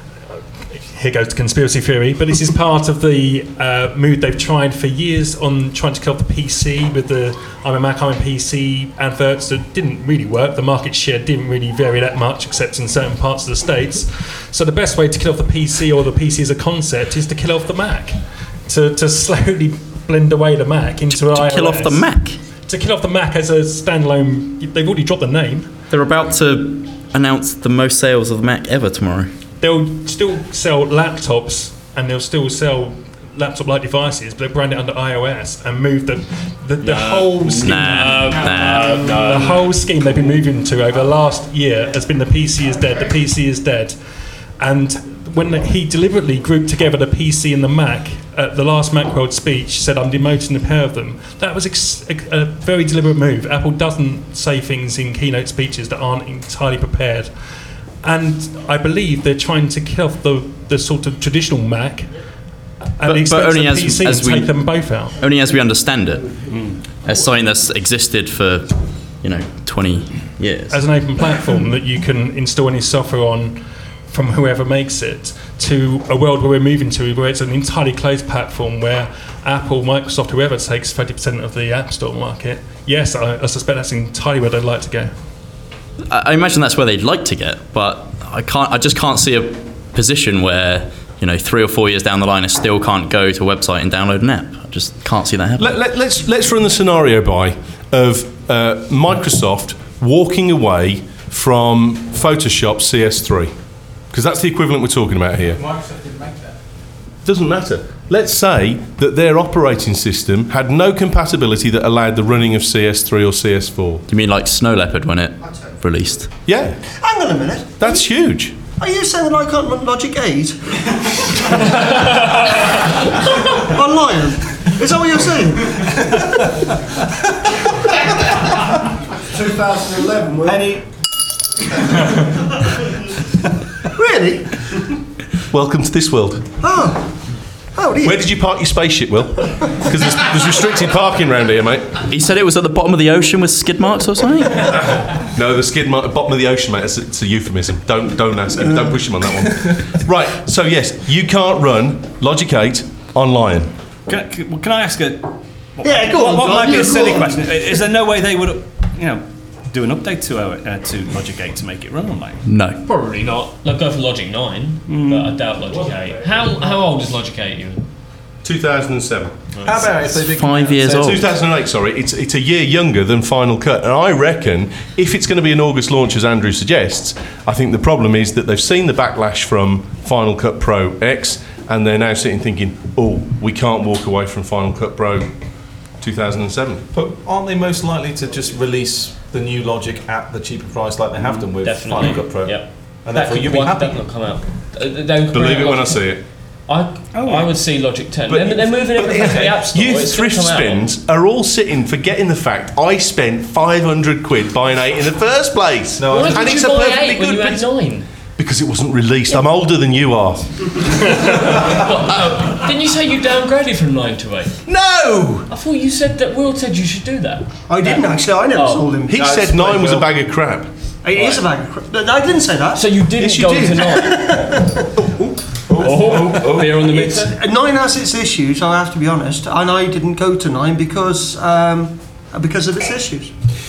here goes the conspiracy theory, but this is part of the uh, mood they've tried for years on trying to kill off the P C with the I'm a Mac, I'm a P C adverts that didn't really work. The market share didn't really vary that much except in certain parts of the States. So the best way to kill off the P C or the P C as a concept is to kill off the Mac. To, to slowly blend away the Mac into to iOS. kill off the Mac? To kill off the Mac as a standalone, they've already dropped the name. They're about to announce the most sales of the Mac ever tomorrow. They'll still sell laptops and they'll still sell laptop-like devices, but they brand it under iOS and move the the, the No. whole scheme. Nah, nah. The whole scheme they've been moving to over the last year has been the P C is dead. The P C is dead, and when he deliberately grouped together the P C and the Mac at the last Macworld speech, said I'm demoting the pair of them. That was ex- a very deliberate move. Apple doesn't say things in keynote speeches that aren't entirely prepared. And I believe they're trying to kill off the, the sort of traditional Mac at But- the expense but only of as- P C as and we- take them both out. Only as we understand it, as something that's existed for, you know, twenty years. As an open platform that you can install any software on from whoever makes it, to a world where we're moving to where it's an entirely closed platform where Apple, Microsoft, whoever takes thirty percent of the App Store market. Yes, I, I suspect that's entirely where they'd like to go. I I imagine that's where they'd like to get, but I can't. I just can't see a position where, you know, three or four years down the line, I still can't go to a website and download an app. I just can't see that happening. Let, let, let's let's run the scenario by of uh, Microsoft walking away from Photoshop C S three, because that's the equivalent we're talking about here. Microsoft didn't make that. Doesn't matter. Let's say that their operating system had no compatibility that allowed the running of C S three or C S four. You mean like Snow Leopard when it released? Yeah, Hang on a minute. that's huge. Are you saying that I can't run Logic eight? On Lion? Is that what you're saying? twenty eleven, Will. Any? Really? Welcome to this world. Oh. Oh, dear. Where did you park your spaceship, Will? Because there's, there's restricted parking around here, mate. He said it was at the bottom of the ocean with skid marks or something. No, the skid mark, bottom of the ocean, mate. It's, it's a euphemism. Don't don't ask him. Don't push him on that one. Right. So yes, you can't run Logic eight on Lion. Can I, can can I ask a? Yeah, go on. What, what John, might be you a silly go on. question? Is there no way they would, you know, do an update to uh, uh, to Logic eight to make it run online? No. Probably not. They'll go for Logic nine, but I doubt Logic eight. How how old is Logic eight, you? two thousand seven. How about if they did Five years so old. two thousand eight, sorry. It's it's a year younger than Final Cut, and I reckon if it's going to be an August launch, as Andrew suggests, I think the problem is that they've seen the backlash from Final Cut Pro X, and they're now sitting thinking, oh, we can't walk away from Final Cut Pro two thousand seven. But aren't they most likely to just release the new Logic at the cheaper price like they have done with Definitely. Final Cut Pro? Yep. And That therefore could you'll be one- happy. that will come out. Uh, they'll bring Believe out it when I Logic- see it. I, I would see Logic ten. But- they're, they're moving but everything to the App Store. You It's gonna thrift come out. spins are all sitting forgetting the fact I spent five hundred quid buying eight in the first place. No, Why I- did and you it's a buy perfectly eight when good you had piece- nine? Because it wasn't released. I'm older than you are. Uh, didn't you say you downgraded from nine to eight? No! I thought you said that Will said you should do that. I didn't actually. I never Oh. sold him. He No, said it's nine was a quite bag of crap. It is a bag of crap. But I didn't say that. So you didn't Yes, you go did. to nine. oh, beer on the mixer. Uh, Nine has its issues, I have to be honest, and I didn't go to nine because um, because of its issues.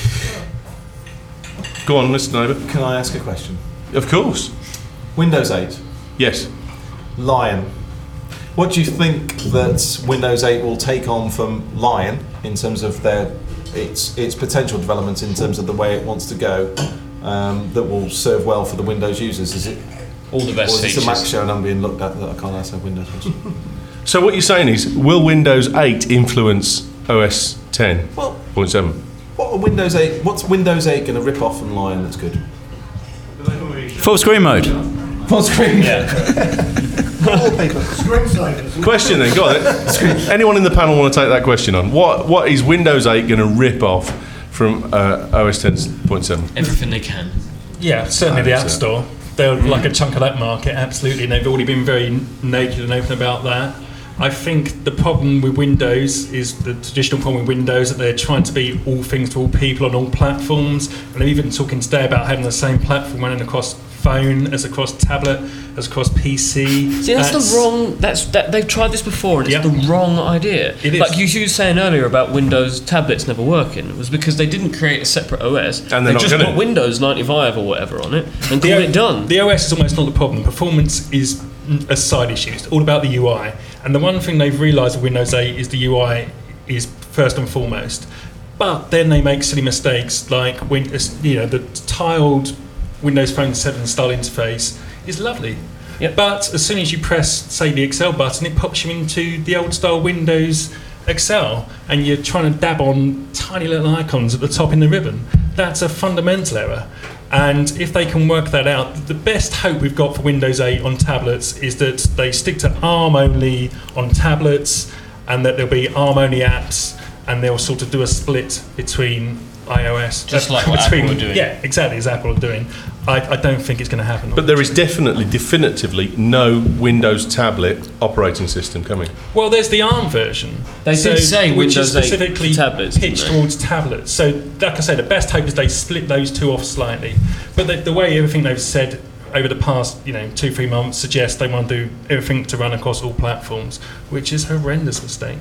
Go on, Mister Neighbour. Can I ask a question? Of course. Windows eight, Yes. Lion. What do you think that Windows eight will take on from Lion in terms of their its its potential developments in terms of the way it wants to go um, that will serve well for the Windows users? Is it All the or best is this a Mac features. show and I'm being looked at that I can't answer Windows? So what you're saying is, will Windows eight influence O S ten Well, point seven? what are Windows eight? What's Windows eight going to rip off from Lion that's good? Full screen mode. Full screen. Wallpaper. Screensavers. Question then, go on. Anyone in the panel want to take that question on? What What is Windows eight going to rip off from uh, O S ten point seven? Everything they can. Yeah, certainly the App So- Store. They're like a chunk of that market, absolutely, and they've already been very naked and open about that. I think the problem with Windows is the traditional problem with Windows that they're trying to be all things to all people on all platforms, and they're even talking today about having the same platform running across phone as across tablet as across P C. See, that's, the wrong. That's that they've tried this before, and it's Yep. the wrong idea. It is. Like you, you were saying earlier about Windows tablets never working, it was because they didn't create a separate O S. And they're they not just gonna. put Windows ninety-five or whatever on it and The called O- it done. The O S is almost not the problem. Performance is a side issue. It's all about the U I. And the one thing they've realised with Windows eight is the U I is first and foremost. But then they make silly mistakes like when you know the tiled Windows Phone seven style interface is lovely. Yep. But as soon as you press, say, the Excel button, it pops you into the old style Windows Excel, and you're trying to dab on tiny little icons at the top in the ribbon. That's a fundamental error. And if they can work that out, the best hope we've got for Windows eight on tablets is that they stick to ARM only on tablets, and that there'll be ARM only apps, and they'll sort of do a split between iOS. Just uh, like what between, Apple are doing. Yeah, exactly, as Apple are doing. I, I don't think it's going to happen. But there is definitely, definitively, no Windows tablet operating system coming. Well, there's the ARM version. They did say which Windows is eight specifically for tablets, didn't pitched they? towards tablets. So, like I say, the best hope is they split those two off slightly. But the, the way everything they've said over the past, you know, two three months suggests they want to do everything to run across all platforms, which is a horrendous mistake.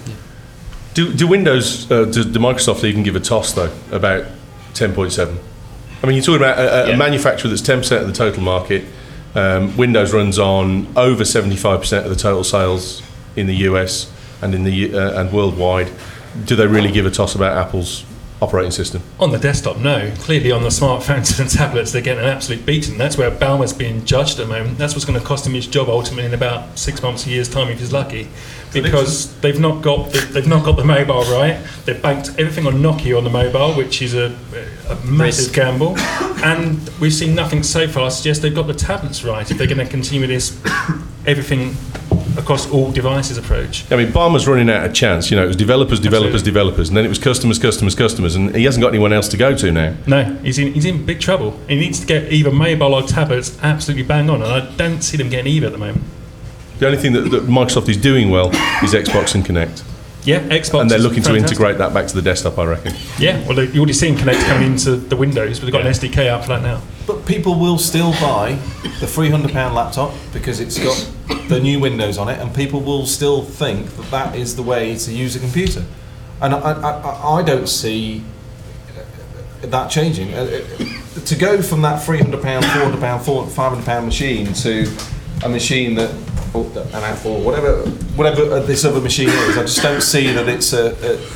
Do, do Windows, uh, do, do Microsoft even give a toss, though, about ten point seven? I mean, you're talking about a, a Yeah. manufacturer that's ten percent of the total market. Um, Windows runs on over seventy-five percent of the total sales in the U S and in the uh, and worldwide. Do they really give a toss about Apple's operating system? On the desktop, no. Clearly, on the smartphones and tablets, they're getting an absolute beating. That's where Baumer's being judged at the moment. That's what's going to cost him his job ultimately in about six months, a year's time if he's lucky, because they've not got the, they've not got the mobile right. They've banked everything on Nokia on the mobile, which is a, a massive Risk. gamble, and we've seen nothing so far. I suggest they've got the tablets right if they're going to continue this everything across all devices approach. I mean, Balmer's running out of chance. You know, it was developers, developers, Absolutely. developers, and then it was customers, customers, customers, and he hasn't got anyone else to go to now. No, he's in he's in big trouble. He needs to get either mobile or tablets absolutely bang on, and I don't see them getting either at the moment. The only thing that, that Microsoft is doing well is Xbox and Kinect, Yeah, Xbox. and they're is looking to fantastic. integrate that back to the desktop, I reckon. Yeah, well, you already seen Kinect coming into the Windows, but they've got Yeah. an S D K out for that now. But people will still buy the three hundred pound laptop because it's got the new Windows on it, and people will still think that that is the way to use a computer. And I, I, I- I don't see that changing. Uh, uh, To go from that three hundred pound, four hundred pound, five hundred pound machine to a machine that, or an Apple, or whatever, whatever this other machine is, I just don't see that it's a,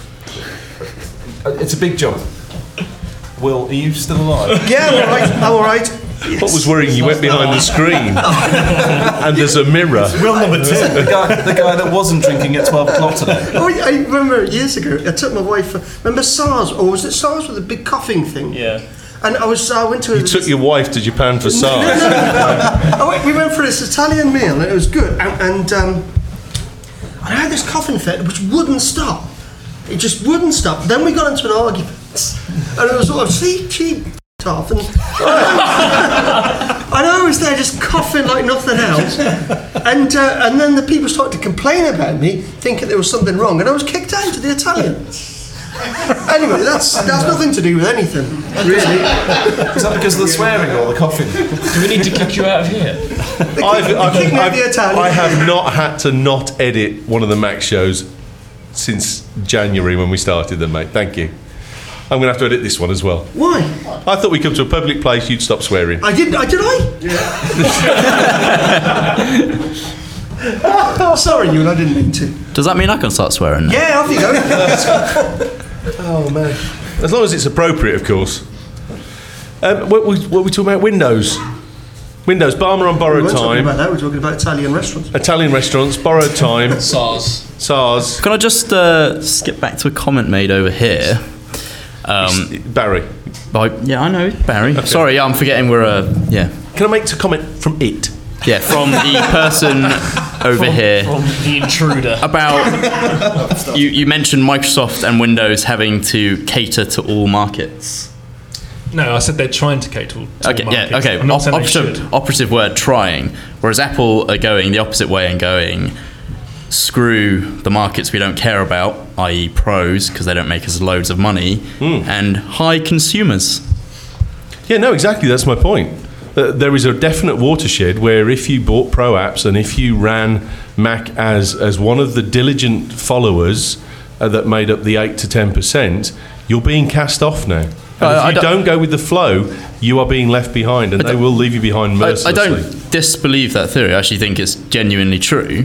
a it's a big jump. Will, are you still alive? Yeah, I'm all right. I'm all right. What was worrying you went behind the screen, and there's a mirror. Will number two. the guy, the guy that wasn't drinking at twelve o'clock today. Oh, I remember years ago, I took my wife. Remember SARS, or was it SARS with the big coughing thing? Yeah. And I was, I went to. You took your wife to Japan for SARS. I went, we went for this Italian meal, and it was good. And, and um, I had this coughing fit which wouldn't stop. It just wouldn't stop. Then we got into an argument, and it was sort of see, she off, and and I was there just coughing like nothing else. And uh, and then the people started to complain about me, thinking there was something wrong, and I was kicked out to the Italian. Anyway, that's that's nothing to do with anything, really. Is that because of the swearing or the coughing? Do we need to kick you out of here? I've, I've, Kick me out I've- the Italian. I have not had to not edit one of the Mac shows since January when we started them, mate. Thank you. I'm going to have to edit this one as well. Why? I thought we come to a public place, you'd stop swearing. I didn't. I did I? Oh, sorry, Ewan. I didn't mean to. Does that mean I can start swearing now? Yeah, off you go. Oh, man. As long as it's appropriate, of course. Um, what, what, what are we talking about? Windows. Windows, Balmer on We borrowed weren't talking time. about that. We're talking about Italian restaurants. Italian restaurants, borrowed time, SARS. SARS. Can I just uh, skip back to a comment made over here? Um, Barry. by, yeah, I know, Barry. Sorry, I'm forgetting we're uh, yeah. Can I make a comment from it? Yeah, from the person over From- here from the intruder. about you, you mentioned Microsoft and Windows having to cater to all markets. No, I said they're trying to cater to all Okay, markets. yeah, okay. I'm not Op- saying they operative, should. operative word, trying. Whereas Apple are going the opposite way and going, screw the markets we don't care about, that is pros, because they don't make us loads of money, and high consumers. Yeah, no, exactly. That's my point. Uh, there is a definite watershed where if you bought Pro Apps and if you ran Mac as as one of the diligent followers uh, that made up the eight to ten percent, you're being cast off now. And Uh, if I you don't- don't go with the flow, you are being left behind, and they will leave you behind I, I mercilessly. don't disbelieve that theory. I actually think it's genuinely true.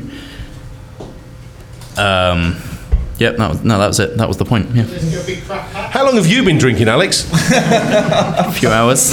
Um, yep, that was, no, that was it. That was the point. Yeah. How long have you been drinking, Alex? A few hours.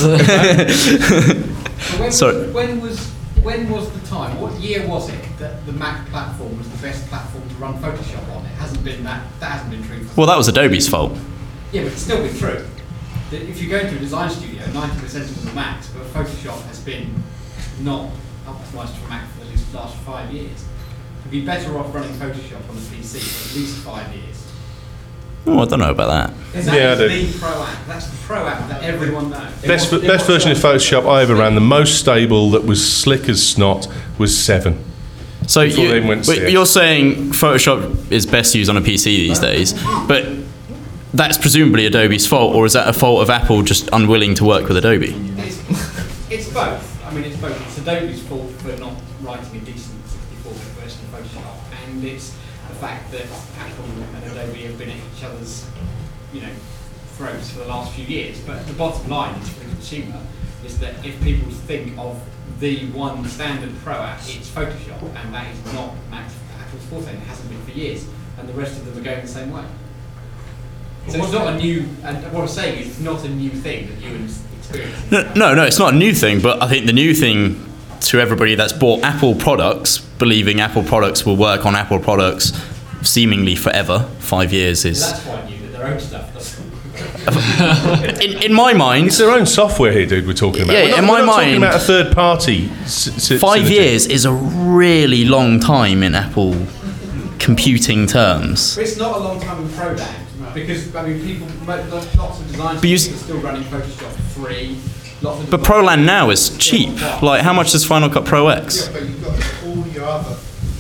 When Sorry. Was, when was when was the time? What year was it that the Mac platform was the best platform to run Photoshop on? It hasn't been that. That hasn't been true. For Well, that was Adobe's fault. Yeah, but it's still been true. That if you go into a design studio, ninety percent of them are Macs, but Photoshop has been not optimized for Mac for at least the last five years. You'd be better off running Photoshop on a P C for at least five years. Oh, I don't know about that. Is that Yeah, I do. the Pro app? That's the Pro app that everyone knows. Best, It was- best it was version of not- Photoshop I ever ran, the most stable, that was slick as snot, was seven. So Before they you, went but C X. you're saying Photoshop is best used on a P C these days, but that's presumably Adobe's fault, or is that a fault of Apple just unwilling to work with Adobe? It's, it's both. I mean, it's both. It's Adobe's fault for not writing a decent sixty-four bit version of Photoshop, and it's the fact that Apple and Adobe have been at each other's, you know, throats for the last few years. But the bottom line is for the consumer is that if people think of the one standard Pro app, it's Photoshop, and that is not Mac, Apple's forte. It hasn't been for years, and the rest of them are going the same way. So it's not a new, and what I'm saying is it's not a new thing that you experience. No, no, no, it's not a new thing, but I think the new thing to everybody that's bought Apple products, believing Apple products will work on Apple products seemingly forever, five years is... That's quite new, that their own stuff doesn't. in, in my mind... It's their own software here, dude, we're talking about. Yeah, we're not, in we're my not talking mind- about a third party. S- s- Five synergy. years is a really long time in Apple computing terms. But it's not a long time in Pro land, because, I mean, people, mo- lots of designers But you are s- still running Photoshop three. Lots of But designers- ProLand now is cheap. Like, how much is Final Cut Pro X? Yeah, but you've got all your other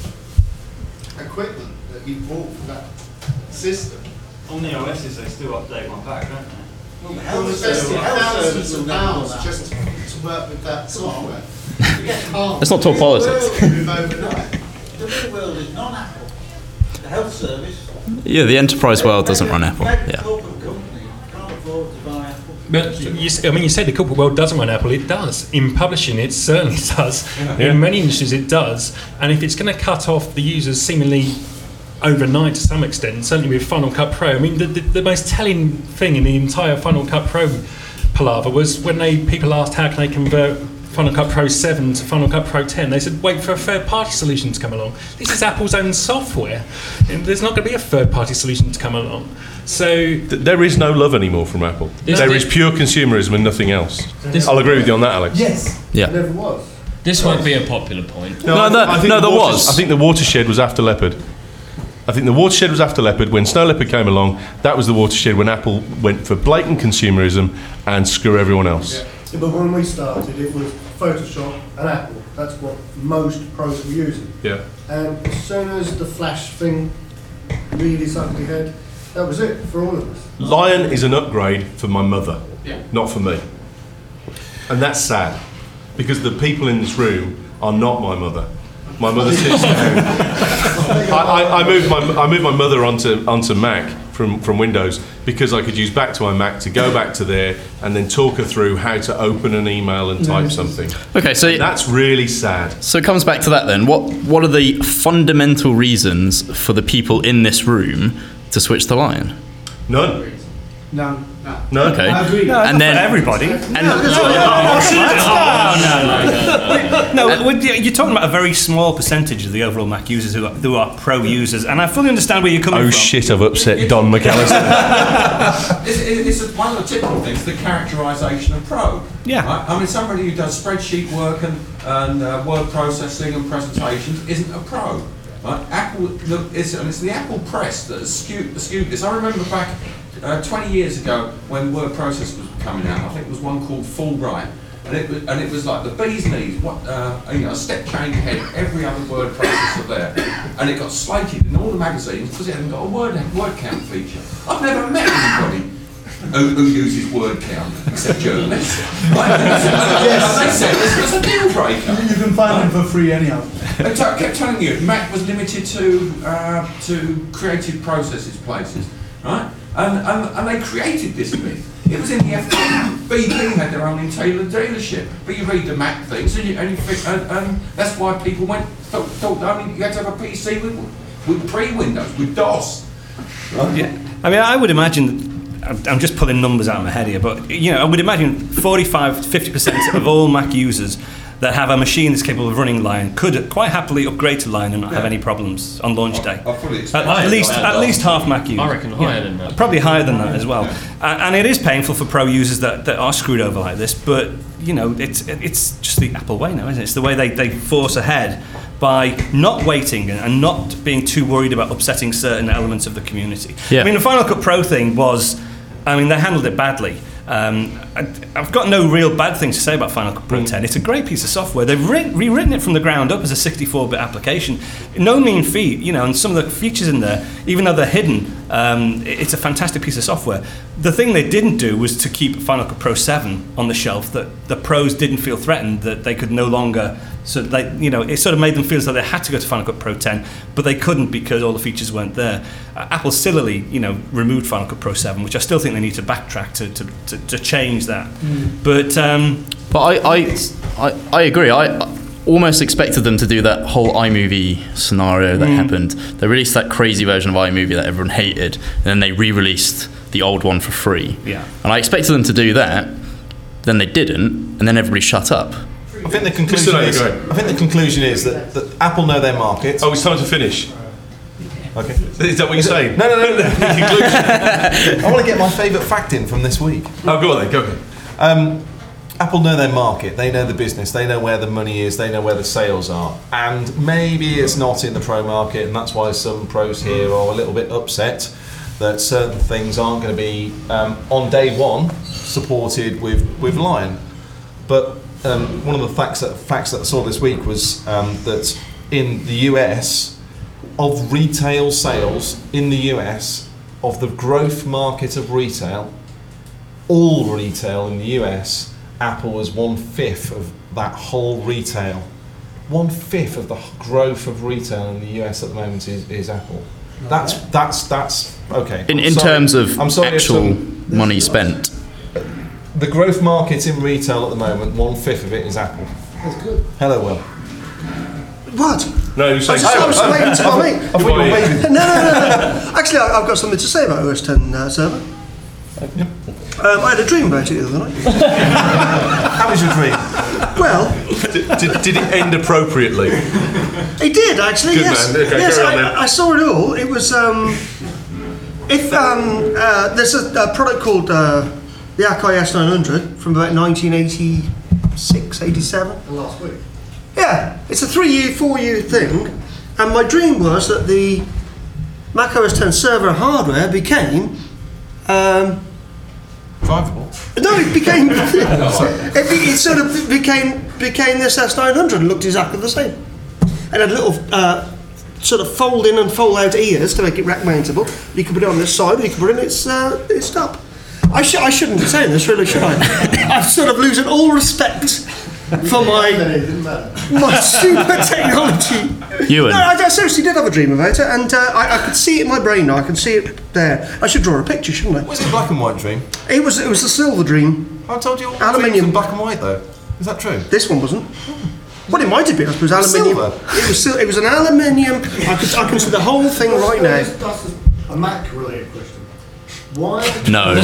equipment that you bought for that system. On the O Ss, they still update one back, don't they? Well, how was investing thousands of pounds just to, to work with that software? Let's not talk politics. Move overnight. The real world is non-Apple. The health service. Yeah, the enterprise world doesn't run Apple. Yeah. Corporate company can't afford to buy Apple. But you, s- I mean, you said the corporate world doesn't run Apple. It does. In publishing, it certainly does. Yeah. In many industries, it does. And if it's going to cut off the users seemingly overnight to some extent, certainly with Final Cut Pro, I mean, the, the, the most telling thing in the entire Final Cut Pro palaver was when they people asked how can they convert Final Cut Pro seven to Final Cut Pro ten, they said wait for a third-party solution to come along. This is Apple's own software, and there's not going to be a third-party solution to come along. So Th- there is no love anymore from Apple. This- There is pure consumerism and nothing else. This- I'll agree with you on that, Alex. Yes. Yeah. It never was. This won't be a popular point. No, I- that- I think no, the there water- was. I think the watershed was after Leopard. I think the watershed was after Leopard. When Snow Leopard came along, that was the watershed when Apple went for blatant consumerism and screw everyone else. Yeah, but when we started, it was Photoshop and Apple. That's what most pros were using. Yeah. And as soon as the Flash thing really sucked your head, that was it for all of us. Lion is an upgrade for my mother, Yeah. not for me. And that's sad, because the people in this room are not my mother. My mother sits down. I, I, I moved my I moved my mother onto onto Mac from, from Windows because I could use back to my Mac to go back to there and then talk her through how to open an email and type something. Okay, so That's really sad. so it comes back to that then. What what are the fundamental reasons for the people in this room to switch to Lion? None. None. No. Okay. I agree. No, and not then for everybody. And No, no, no, no, no. You're talking about a very small percentage of the overall Mac users who are, who are pro users, and I fully understand where you're coming Oh from. shit! I've upset Don McAllister. It's, it's it's one of the typical things, the characterisation of pro. Yeah. Right? I mean, somebody who does spreadsheet work and, and uh, word processing and presentations isn't a pro. Right? Apple, the, it's, and it's the Apple press that has skewed, skewed this. I remember back uh, twenty years ago when word processor was coming out. I think it was one called Fulbright. And it, was, and it was like the bee's knees, what, uh, you know, a step change ahead of every other word processor there. And it got slated in all the magazines because it hadn't got a word, word count feature. I've never met anybody who, who uses word count, except journalists. Right? And they said this was a deal breaker. You can find them for free anyhow. They t- kept telling you Mac was limited to uh, to creative processes places, right? And, and, and they created this myth. It was in the F one. B P had their own tailored dealership. But you read the Mac things and, you, and, you think, and, and that's why people went thought, thought only you had to have a P C with, with pre-Windows, with DOS. Right? Yeah. I mean, I would imagine, I'm I'm just pulling numbers out of my head here, but you know, I would imagine forty-five to fifty percent of all Mac users that have a machine that's capable of running Lion could quite happily upgrade to Lion and not Yeah. have any problems on launch day. I fully expect At, at Higher least, than at that. least half Mac users. I reckon higher than that. Probably higher than that as well. Uh, and it is painful for pro users that, that are screwed over like this, but you know, it's it's just the Apple way now, isn't it? It's the way they, they force ahead by not waiting and, and not being too worried about upsetting certain elements of the community. Yeah. I mean, the Final Cut Pro thing was, I mean, they handled it badly. Um, I, I've got no real bad things to say about Final Cut Pro Mm. ten. It's a great piece of software. They've re- rewritten it from the ground up as a sixty-four bit application. No mean feat, you know, and some of the features in there, even though they're hidden, um, it- it's a fantastic piece of software. The thing they didn't do was to keep Final Cut Pro seven on the shelf, that the pros didn't feel threatened, that they could no longer, so they, you know, it sort of made them feel as though they had to go to Final Cut Pro ten, but they couldn't because all the features weren't there. Uh, Apple sillily, you know, removed Final Cut Pro seven, which I still think they need to backtrack to, to, to, to change that. But um, But I, I, I, I agree. I almost expected them to do that whole iMovie scenario that Mm. happened. They released that crazy version of iMovie that everyone hated, and then they re-released the old one for free. Yeah. And I expected them to do that, then they didn't, and then everybody shut up. I think the conclusion Mister is. Lane, go I think the conclusion is that, that Apple know their market. Oh, it's time to finish. Okay. Is that what you're saying? No, no, no. no. Conclusion. I want to get my favourite fact in from this week. Oh, go on then. Go ahead. Um, Apple know their market, they know the business, they know where the money is, they know where the sales are. And maybe it's not in the pro market, and that's why some pros here are a little bit upset that certain things aren't going to be, um, on day one, supported with, with Lion. But um, one of the facts that, facts that I saw this week was um, that in the U S, of retail sales in the U S, of the growth market of retail, all retail in the U S, Apple was one fifth of that whole retail. One fifth of the growth of retail in the U S at the moment is, is Apple. That's that's that's okay. In, I'm in sorry. terms of I'm sorry if actual some- money spent. the growth market in retail at the moment, one fifth of it is Apple. That's good. Hello, Will. What? No, you're I saying. was, just, I was waiting to my mate. I thought you were waving. No, no, no, no. Actually, I, I've got something to say about O S ten uh, server. Um, I had a dream about it the other night. How was your dream? Well, Did, did, did it end appropriately? it did actually. Good yes, man. Okay, yes. carry on I, then. I saw it all. It was um, if um, uh, there's a, a product called uh, the Akai S nine hundred from about nineteen eighty-six, eighty-seven. Last week. Yeah, it's a three-year, four-year thing, and my dream was that the Mac O S ten server hardware became. Um, Drivable. no, it became. it, be, it sort of became became this S nine hundred and looked exactly the same. It had little uh, sort of fold in and fold out ears to make it rack mountable. You could put it on this side, or you could put it in its uh, its top. I, sh- I shouldn't be saying this, really, should I? I'm sort of losing all respect for my my super technology. Ewan. No, I, I seriously did have a dream about it, and uh, I, I could see it in my brain now. I can see it there. I should draw a picture, shouldn't I? Was it black and white dream? It was. It was a silver dream. I told you all Aluminium. dreams in black and white though. Is that true? This one wasn't. Well, it might have been. I suppose aluminium. Silver. It was. Sil- it was an aluminium. I could. I can see the whole thing right now. That's a Mac related question. Why? No.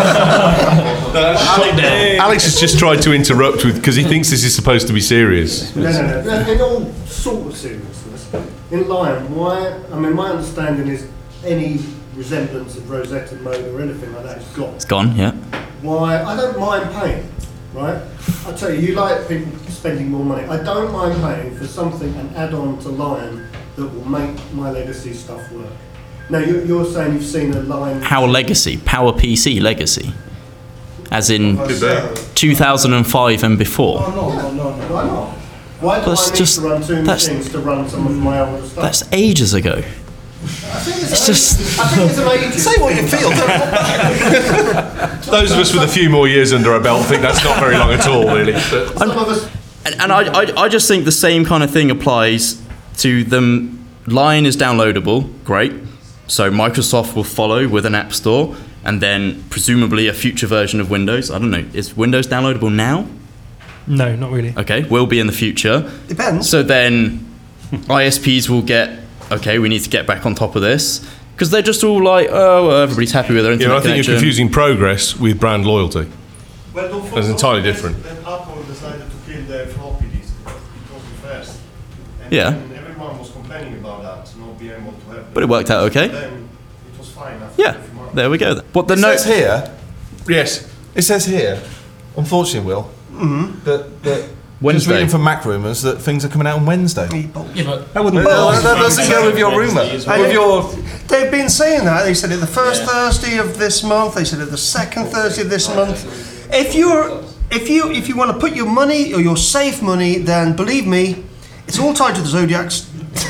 Alex has just tried to interrupt with because he thinks this is supposed to be serious. No, no, no, no. In all sort of seriousness, in Lion, why? I mean, my understanding is any resemblance of Rosetta mode or anything like that is gone. It's gone, yeah. Why? I don't mind paying, right? I tell you, you like people spending more money. I don't mind paying for something, an add-on to Lion that will make my legacy stuff work. Now, you're, you're saying you've seen a Lion. How legacy? Power P C legacy? As in Oh, two thousand five and before? Oh, no, no, no, no. Why not? Why do That's I need just- to run two that's- machines to run some of my older stuff? That's ages ago. It's just. I think it's amazing. Say what you feel. Those of us with a few more years under our belt think that's not very long at all, really. But Some of us. And, and I, I, I just think the same kind of thing applies to them. Lion is downloadable, great. So Microsoft will follow with an app store, and then presumably a future version of Windows. I don't know. Is Windows downloadable now? No, not really. Okay, will be in the future. Depends. So then I S Ps will get, okay, we need to get back on top of this. Because they're just all like, oh, well, everybody's happy with their you internet know, I think connection. you're confusing progress with brand loyalty. Well, don't That's entirely different. Then Apple decided to kill their floppy disk because it was fast. And Yeah. then everyone was complaining about that, not being able to have. But it worked out okay. Then it was fine after Yeah, a few months. there we go. What the It note says here. Yes. It says here. Unfortunately, Will. That that. Just Wednesday. reading from Mac rumours that things are coming out on Wednesday. Yeah, but That wouldn't. No, that doesn't go with your rumour. With your They've been saying that. They said it the first Thursday of this month. They said it the second Thursday of this month. If you're, if you, if you want to put your money or your safe money, then believe me, it's all tied to the Zodiac's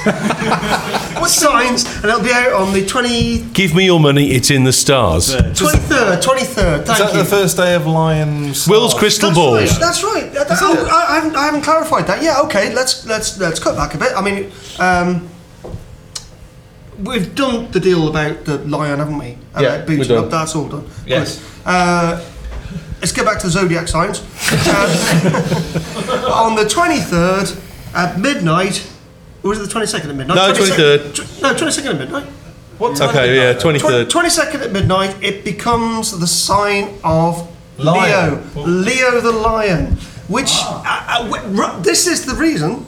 signs, and it'll be out on the twenty, Give me your money, it's in the stars. twenty-third, twenty-third. is Thank that you. the first day of Lion's? Will's crystal That's balls. right. That's right. That- that- oh, I, I, haven't, I haven't clarified that. Yeah. Okay. Let's let's let's cut back a bit. I mean, um, we've done the deal about the Lion, haven't we? About Yeah, we're booting done. up. That's all done. Yes. Good. Uh, let's get back to the Zodiac signs. Uh, on the twenty-third at midnight. Or was it the twenty-second at midnight? No, twenty-second twenty-third. No, twenty-second at midnight. What time? Okay, yeah, twenty-third. twenty-second at midnight, it becomes the sign of Lion. Leo. Leo the lion. Which, uh, uh, w- r- this is the reason.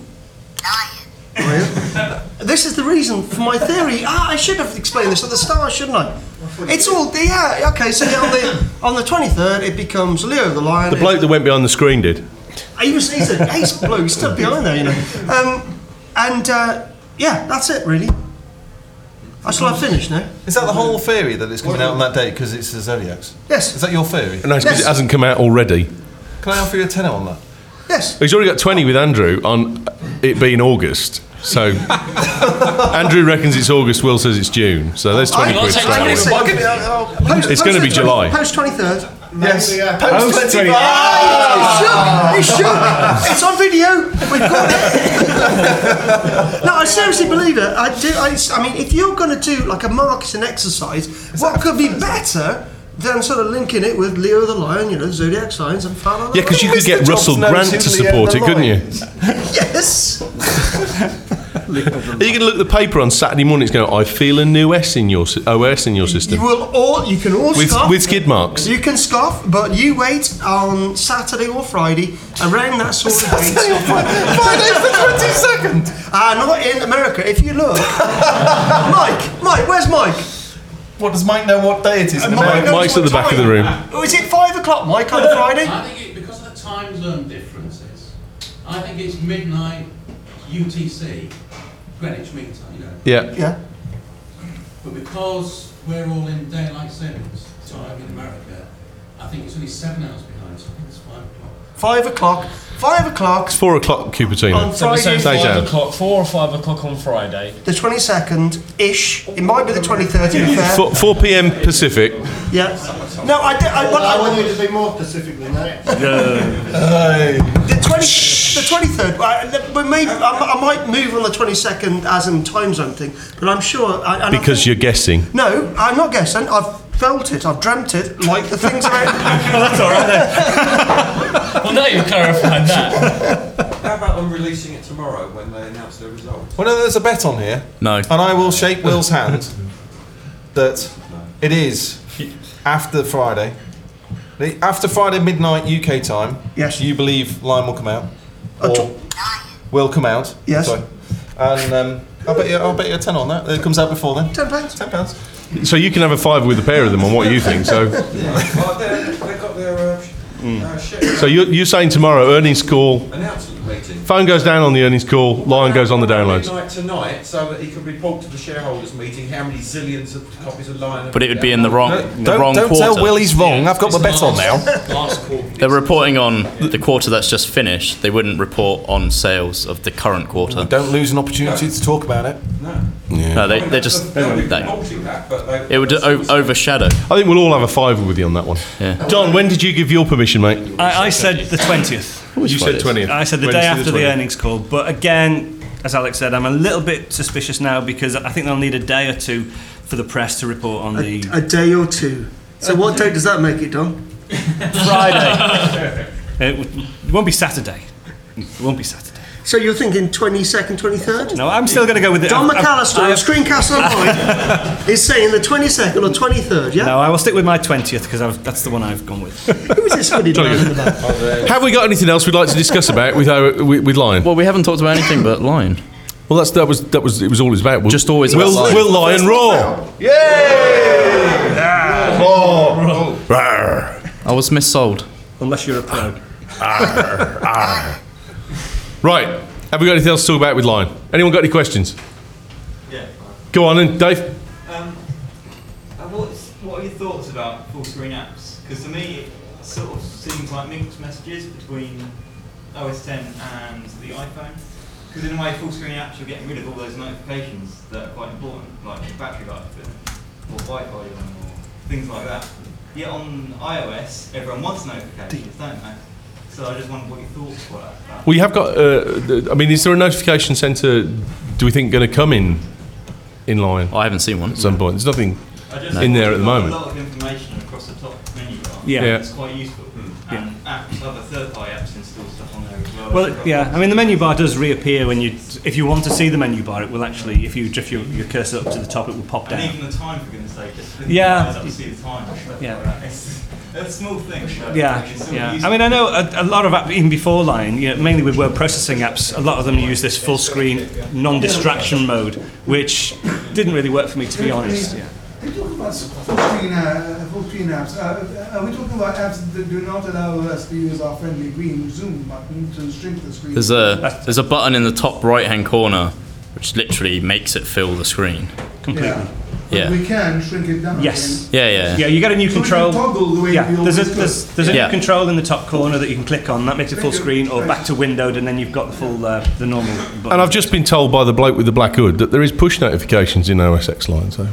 Lion. This is the reason for my theory. Ah, I should have explained this at the start, shouldn't I? It's all, yeah, okay, so yeah, on the on the twenty-third, it becomes Leo the lion. The bloke that went behind the screen did. He was, he's a ace bloke, he's stuck behind there, you know. Um, and, uh, yeah, that's it, really. I shall have finished now. Is that the whole theory that it's coming out on that date because it's the Zodiacs? Yes. Is that your theory? No, it's because Yes. it hasn't come out already. Can I offer you a tenner on that? Yes. He's already got twenty with Andrew on it being August. So Andrew reckons it's August, Will says it's June. So there's twenty I- quid I'll take straight twenty. away. I'll give you- I'll- post- It's post gonna be the July. Post twenty-third. Yes. Post twenty. Ah, you should. You should. It's on video. We've got it. No, I seriously believe it. I do. I, I mean, if you're going to do like a marketing exercise, what could be better than sort of linking it with Leo the Lion, you know, zodiac signs and fun like that? Yeah, because you could Mister get Russell Jobs knows Grant who to Leo support the it, couldn't you? Yes. Are you going to look at the paper on Saturday morning? It's going, I feel a new S in your sy- O S in your system. You will all. You can all With, scoff. with skid marks. You can scoff, but you wait on Saturday or Friday around that sort of date. Friday's the twenty-second. Ah, not in America. If you look, Mike, Mike, where's Mike? What, does Mike know what day it is in Mike America? knows Mike's what at the back of the time. room. Oh, is it five o'clock, Mike, on Friday? I think it, because of the time zone differences, I think it's midnight U T C, Greenwich Mean Time, you know. Yeah. Yeah. But because we're all in daylight savings time in America, I think it's only seven hours behind, so I think it's five o'clock. Five o'clock. Five o'clock It's four o'clock, Cupertino. on So we're saying Friday, Stay five down. o'clock, four or five o'clock on Friday. the twenty-second-ish. It might be the twenty-third, to be fair. Four, four p.m. Pacific. Yeah. No, I did. I, well, I I, want you to be more specific than that. the twenty, the twenty-third. I, but maybe I, I might move on the twenty-second as in time zone thing, but I'm sure. I, and I Because think- you're guessing. No, I'm not guessing. I've felt it. I've dreamt it. Like the things around. That's all right then. Well, now you've clarified that. How about them releasing it tomorrow when they announce their results? Well, no, there's a bet on here. No. And I will shake Will's hand that it is after Friday, the- after Friday midnight U K time, Yes. you believe Lion will come out? Uh, Or tw- will come out? Yes. Sorry. And um, I'll bet you, I'll bet you a ten on that. It comes out before then. Ten pounds. Ten pounds. So you can have a fiver with a pair of them on what you think. So, Well, they they got their uh, uh, shit. so you're, you're saying tomorrow earnings call, announcement meeting. phone goes down on the earnings call, Lion goes on the downloads. Midnight tonight, so that he can report to the shareholders meeting how many zillions of copies of Lion. But it would be in the wrong, No, the don't wrong don't quarter. tell Will he's wrong. I've got my bet on now. Last quarter. They're reporting on the quarter that's just finished. They wouldn't report on sales of the current quarter. Don't lose an opportunity to talk about it. No. No, they, they just They'll be they, promoting that, but they, it would o- overshadow. I think we'll all have a fiver with you on that one. Yeah. John, when did you give your permission, mate? I, I said the twentieth. You said twentieth. I said the Wednesday day after the, twentieth. earnings call. But again, as Alex said, I'm a little bit suspicious now because I think they'll need a day or two for the press to report on the A day or two. So what date does that make it, Don? Friday. it, w- it won't be Saturday. It won't be Saturday. So you're thinking twenty-second, twenty-third? No, I'm still going to go with it. Don I've- I've- McAllister I've- of Screencast Online is saying the twenty-second or twenty-third, yeah? No, I will stick with my twentieth because that's the one I've gone with. Who is this hooded man in the back? Have we got anything else we'd like to discuss about with our, with, with Lion? Well, we haven't talked about anything but Lion. Well, that's that was that was it was all it's about. We'll, Just always Will, about Lion. Will Lion roar? Yay! Roar! Rawr. I was missold. Unless you're a pro. Arr, arr. Right. Have we got anything else to talk about with Lion? Anyone got any questions? Yeah. Go on then, Dave. Um, uh, what's, what are your thoughts about full screen apps? Because to me, it sort of seems like mixed messages between O S ten and the iPhone. Because in a way, full screen apps, you're getting rid of all those notifications that are quite important, like battery life or Wi-Fi even, or things like that. Yet on iOS, everyone wants notifications, don't they? So I just wondered what your thoughts were. About Well, you have got. Uh, I mean, is there a notification centre? Do we think going to come in in Lion? I haven't seen one At some point, there's nothing I just in there at the you've got moment. A lot of information across the top menu bar. Yeah. Yeah. It's quite useful. And apps, other third-party apps install stuff on there as well. Well, yeah. I mean, the menu bar does reappear when you, if you want to see the menu bar, it will actually, if you drift your, your cursor up to the top, it will pop And down. even the time, for goodness sake. Just flipping Yeah. your eyes up to see the time. and stuff Yeah. like that. It's a small thing. but Yeah, it's still yeah. useful. I mean, I know a, a lot of apps, even before Lion, you know, mainly with word processing apps, a lot of them use this full screen non-distraction mode, which didn't really work for me, to be honest. Yeah. We're talking about full screen, uh, full screen apps. Uh, are we talking about apps that do not allow us to use our friendly green zoom button to shrink the screen? There's a there's a button in the top right hand corner which literally makes it fill the screen. Completely. Yeah. But Yeah. we can shrink it down. Yes. Yeah, yeah. Yeah, you get a new So we control. can toggle the way Yeah, we there's a always there's, do. there's a Yeah. new control in the top corner that you can click on. That makes it full screen, or back to windowed, and then you've got the full uh, the normal button. And I've just been told by the bloke with the black hood that there is push notifications in O S X Line. So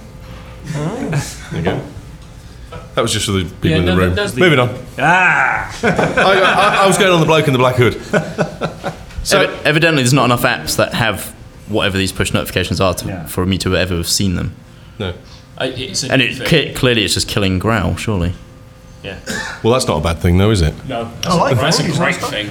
there you go. That was just for the people Yeah, in the no, room. that's the- Moving on. Ah! I, I, I was going on the bloke in the black hood. So Evi- evidently, there's not enough apps that have whatever these push notifications are to, Yeah. for me to ever have seen them. No. I, it's a And new it thing. cl- clearly it's just killing Growl, surely. Yeah. Well, that's not a bad thing, though, is it? No. I like That's that. a great thing.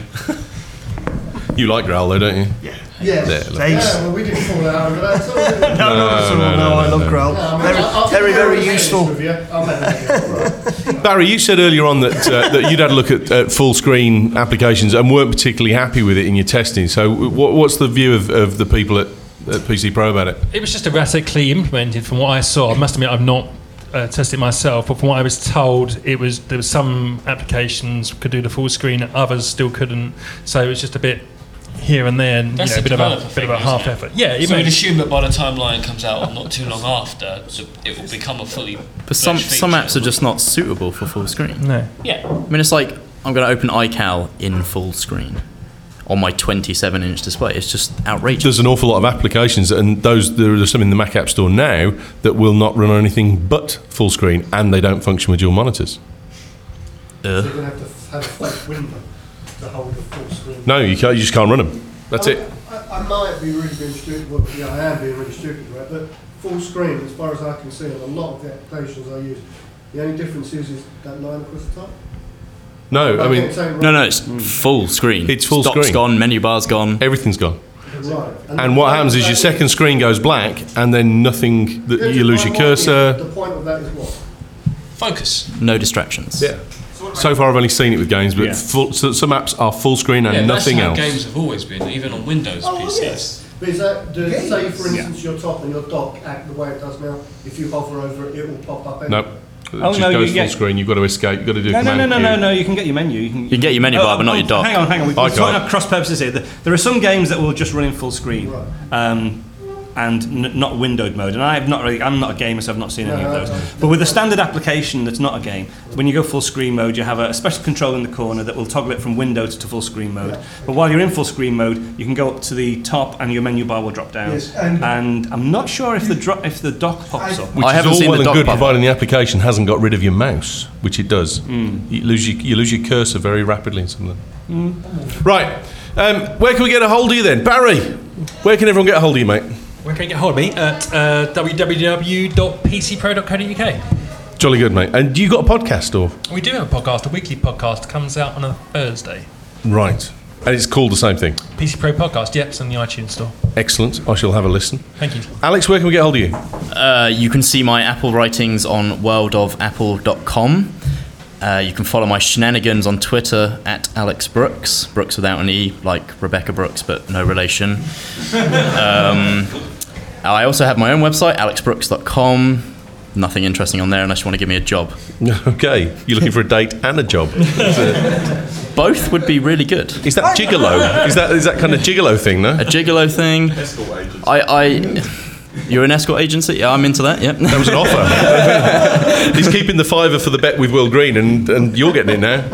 You like Growl, though, don't you? Yeah. Yes. There, look. Yeah, well, we didn't fall out of that at all, did we? No, no, no, no, no, I love Growl. No, I mean, Very, I'll- I'll very, be very honest useful. with you. I'm having a Barry, you said earlier on that uh, that you'd had a look at uh, full screen applications and weren't particularly happy with it in your testing. So, what, what's the view of, of the people at, at P C Pro about it? It was just erratically implemented from what I saw. I must admit I've not uh, tested it myself, but from what I was told, it was there was some applications could do the full screen, others still couldn't. So it was just a bit here and there, and you That's know, a the bit of a developer bit of a thing, half isn't it? effort. Yeah, it So we'd makes- assume that by the time Lion comes out, or not too long after, the- it will become a fully. But some fledged some feature. apps are just not suitable for full screen. No. Yeah. I mean, it's like I'm going to open iCal in full screen on my twenty-seven inch display. It's just outrageous. There's an awful lot of applications, and those there are some in the Mac App Store now that will not run on anything but full screen, and they don't function with dual monitors. So you're going to have to f- have a fake window to hold a full screen. No, you can't. You just can't run them. That's I, it. I, I might be really being stupid. Well, yeah, I am being really stupid, right? But full screen, as far as I can see, on a lot of the applications I use, the only difference is, is that line across the top. No, I mean, can't say No, no, it's full screen. It's full Stop's screen. gone, menu bar's gone. Everything's gone. Right. And what happens is your second screen goes black, and then nothing. That you lose your cursor. The point of that is what? focus. No distractions. Yeah. So far, I've only seen it with games, but Yeah. full, so, some apps are full screen and Yeah, nothing that's how else. games have always been, even on Windows Oh, P Cs. yes. But is that, do, say for instance your top and your dock act the way it does now, if you hover over it, it will pop up anyway? No. It Oh, just no, goes you full get- screen. You've got to escape. You've got to do No, no, command no, no, Q. no, no. You can get your menu. You can, You can get your menu bar, but not your dock. Hang on, hang on. We're I talking can't. about cross purposes here. There there are some games that will just run in full screen. Um, and n- not windowed mode, and I've not really, I'm not a gamer, so I've not seen any of those. But with a standard application that's not a game, when you go full screen mode, you have a special control in the corner that will toggle it from window to full screen mode. But while you're in full screen mode, you can go up to the top, and your menu bar will drop down. Yes, and- I'm not sure if the dro- if the dock pops up. Which I is haven't all seen well the and dock good, pop up. providing the application hasn't got rid of your mouse, which it does. You lose your you lose your cursor very rapidly in some of them. Right, um, where can we get a hold of you then, Barry? Where can everyone get a hold of you, mate? Where can you get hold of me? At uh, w w w dot p c pro dot co dot u k. Jolly good, mate. And you got a podcast, or We do have a podcast, a weekly podcast, comes out on a Thursday. right? And it's called the same thing. P C Pro Podcast, yep, it's on the iTunes store. Excellent. I shall have a listen. Thank you. Alex, where can we get hold of you? Uh, you can see my Apple writings on world of apple dot com. Uh, you can follow my shenanigans on Twitter at Alex Brooks, Brooks without an E, like Rebecca Brooks, but no relation. um, I also have my own website, alex brooks dot com. Nothing interesting on there unless you want to give me a job. Okay, you're looking for a date and a job. Both would be really good. Is that gigolo? Is that is that kind of gigolo thing, no? A gigolo thing. I, I, you're an escort agency? Yeah, I'm into that, yep. That was an offer. He's keeping the fiver for the bet with Will Green, and, and you're getting it now.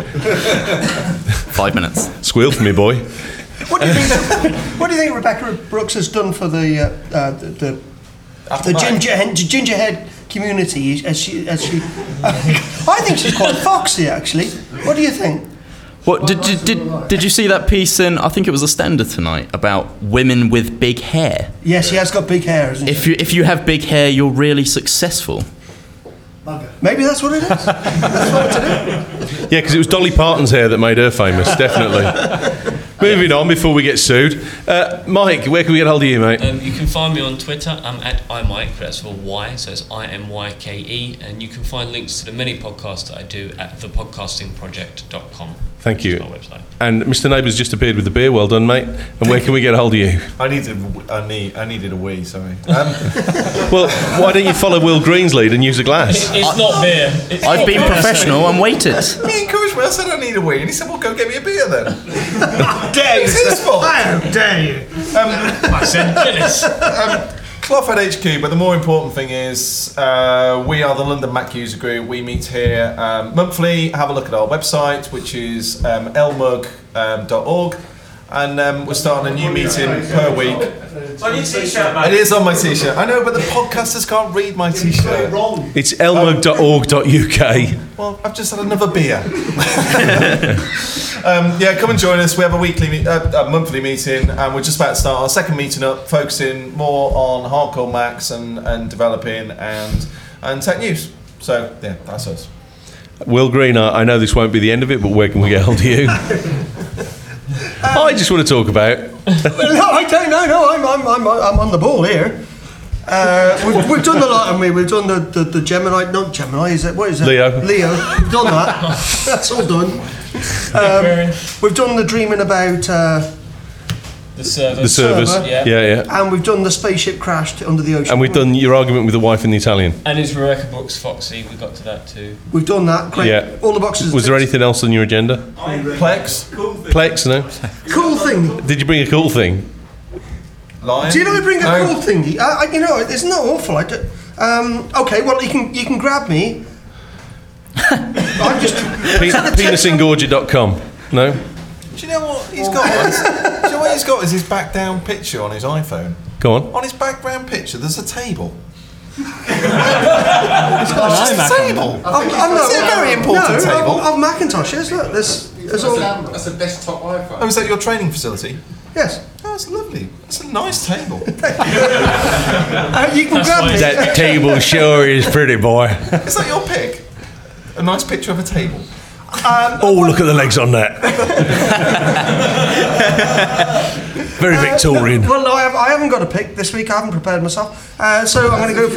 Five minutes. Squeal for me, boy. What do you think? What do you think Rebecca Brooks has done for the uh, uh, the the, the ginger hen- gingerhead community? As she, as she, I think she's quite foxy, actually. What do you think? What did you did did you see that piece in? I think it was a Standard tonight about women with big hair. Yes, she has got big hair, isn't If she? you if you have big hair, you're really successful. Maybe that's what it is. That's what to do. Yeah, because it was Dolly Parton's hair that made her famous, definitely. Moving on before we get sued. Uh, Mike, where can we get hold of you, mate? Um, you can find me on Twitter. I'm at imike. That's for Y, so it's I M Y K E. And you can find links to the many podcasts that I do at the podcasting project dot com. Thank you. Our website. And Mister Neighbours just appeared with the beer. Well done, mate. And where can we get hold of you? I needed, I need, I needed a wee. Sorry. Um, Well, why don't you follow Will Green's lead and use a glass? It's not beer. It's I've not been beer. professional and waited. he encouraged me. I said I need a wee, and he said, "Well, go get me a beer then." Dare you? It's his fault. How dare you? I said Guinness. Um, Clothhead H Q, but the more important thing is uh, we are the London Mac User Group. We meet here um, monthly. Have a look at our website, which is um, l mug dot org, and um, we're starting a new meeting per week. It's on your t-shirt, mate. It is on my t-shirt. I know, but the podcasters can't read my t-shirt. Wrong. It's l mug dot org dot u k. Well, I've just had another beer. um, yeah, come and join us. We have a weekly, me- uh, a monthly meeting, and we're just about to start our second meeting up, focusing more on hardcore Macs and, and developing and and tech news. So yeah, that's us. Will Green, I I know this won't be the end of it, but where can we get hold of you? I just want to talk about. Well, no, I don't know. No, I'm, I'm, I'm, I'm on the ball here. Uh, we've, we've done the lot, haven't we? We've done the, the, the Gemini, not Gemini, is it? What is it? Leo. Leo. We've done that. That's all done. Um, we've done the dreaming about uh, The server. The servers. Server. Yeah, yeah. and we've done the spaceship crashed under the ocean. And we've done your argument with the wife in the Italian. And is Rebecca Brooks Foxy? We got to that too. We've done that. Great. Yeah. All the boxes. Was there anything else on your agenda? Plex. Plex, no? Cool thing. Did you bring a cool thing? Lion. Do you know I bring a No. cool thingy? I, I, you know, it's not awful. I do, um, okay, well you can you can grab me. I'm just Pe- penis engorger dot com. No? Do you know what he's got? do you know what he's got? Is his back down picture on his iPhone. Go on. On his background picture, there's a table. It's got an iMac table. I'm, I'm not, It's a very important no, table. I'm, I'm Macintoshes. Look, there's, there's all. That's a desktop iPhone. Oh, is that your training facility? Yes. Oh, that's lovely. It's a nice table. Uh, you can grab me. That table sure is pretty, boy. Is that your pic? A nice picture of a table. Um, Oh, look at the legs on that. Very Victorian. Well, no, I, have, I haven't got a pick this week. I haven't prepared myself. Uh, so I'm going to go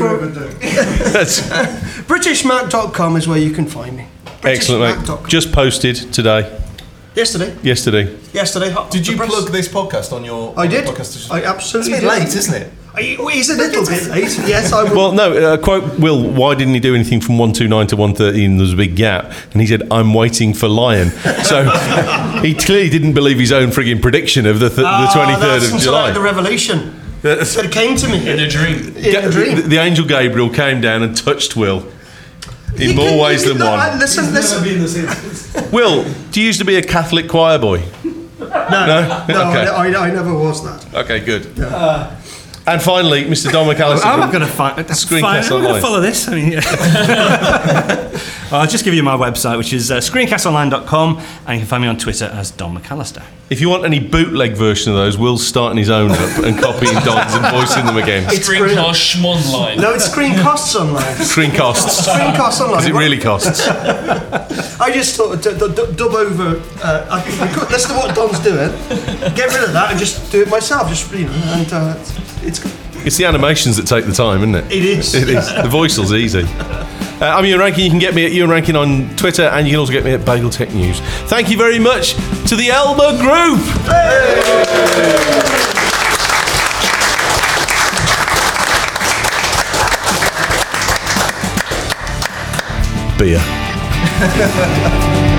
for British Mac dot com is where you can find me. Excellent, mate. Just posted today. Yesterday. Yesterday. Yesterday. Did you plug this podcast on your? I on did. Your podcast? I absolutely It's a bit did. late, isn't it? He's a little bit late. Yes, I would. Well, no, uh, quote Will, why didn't he do anything from one twenty-nine to one thirteen? There was a big gap. And he said, I'm waiting for Lion. So he clearly didn't believe his own frigging prediction of the, th- Ah, the twenty-third that's of July. like the revelation. So it came to me. In a dream. In a dream. The, the angel Gabriel came down and touched Will in You more can- ways you than can- no, one. I- Listen, listen. Will, do you used to be a Catholic choir boy? No, No? no, Okay. I, I, I never was that. Okay, good. And finally, Mister Don McAllister. I'm not from going to find. Screencast I'm going Online. to follow this. I mean, yeah. I'll just give you my website, which is uh, screencast online dot com, and you can find me on Twitter as Don McAllister. If you want any bootleg version of those, Will's starting his own up and copying Don's and voicing them again. Screencast Schmonline. No, it's Screen Costs Online. Screen costs. Screen Costs Online. Because it really costs. I just thought, d- d- d- dub over. Uh, I think we could, listen to what Don's doing. Get rid of that and just do it myself. Just you know, and uh, it's. it's It's the animations that take the time, isn't it? It is. It is. The voicel's easy. Uh, I'm Ewan Rankin. You can get me at Ewan Rankin on Twitter, and you can also get me at Bagel Tech News. Thank you very much to the Elba Group. Beer.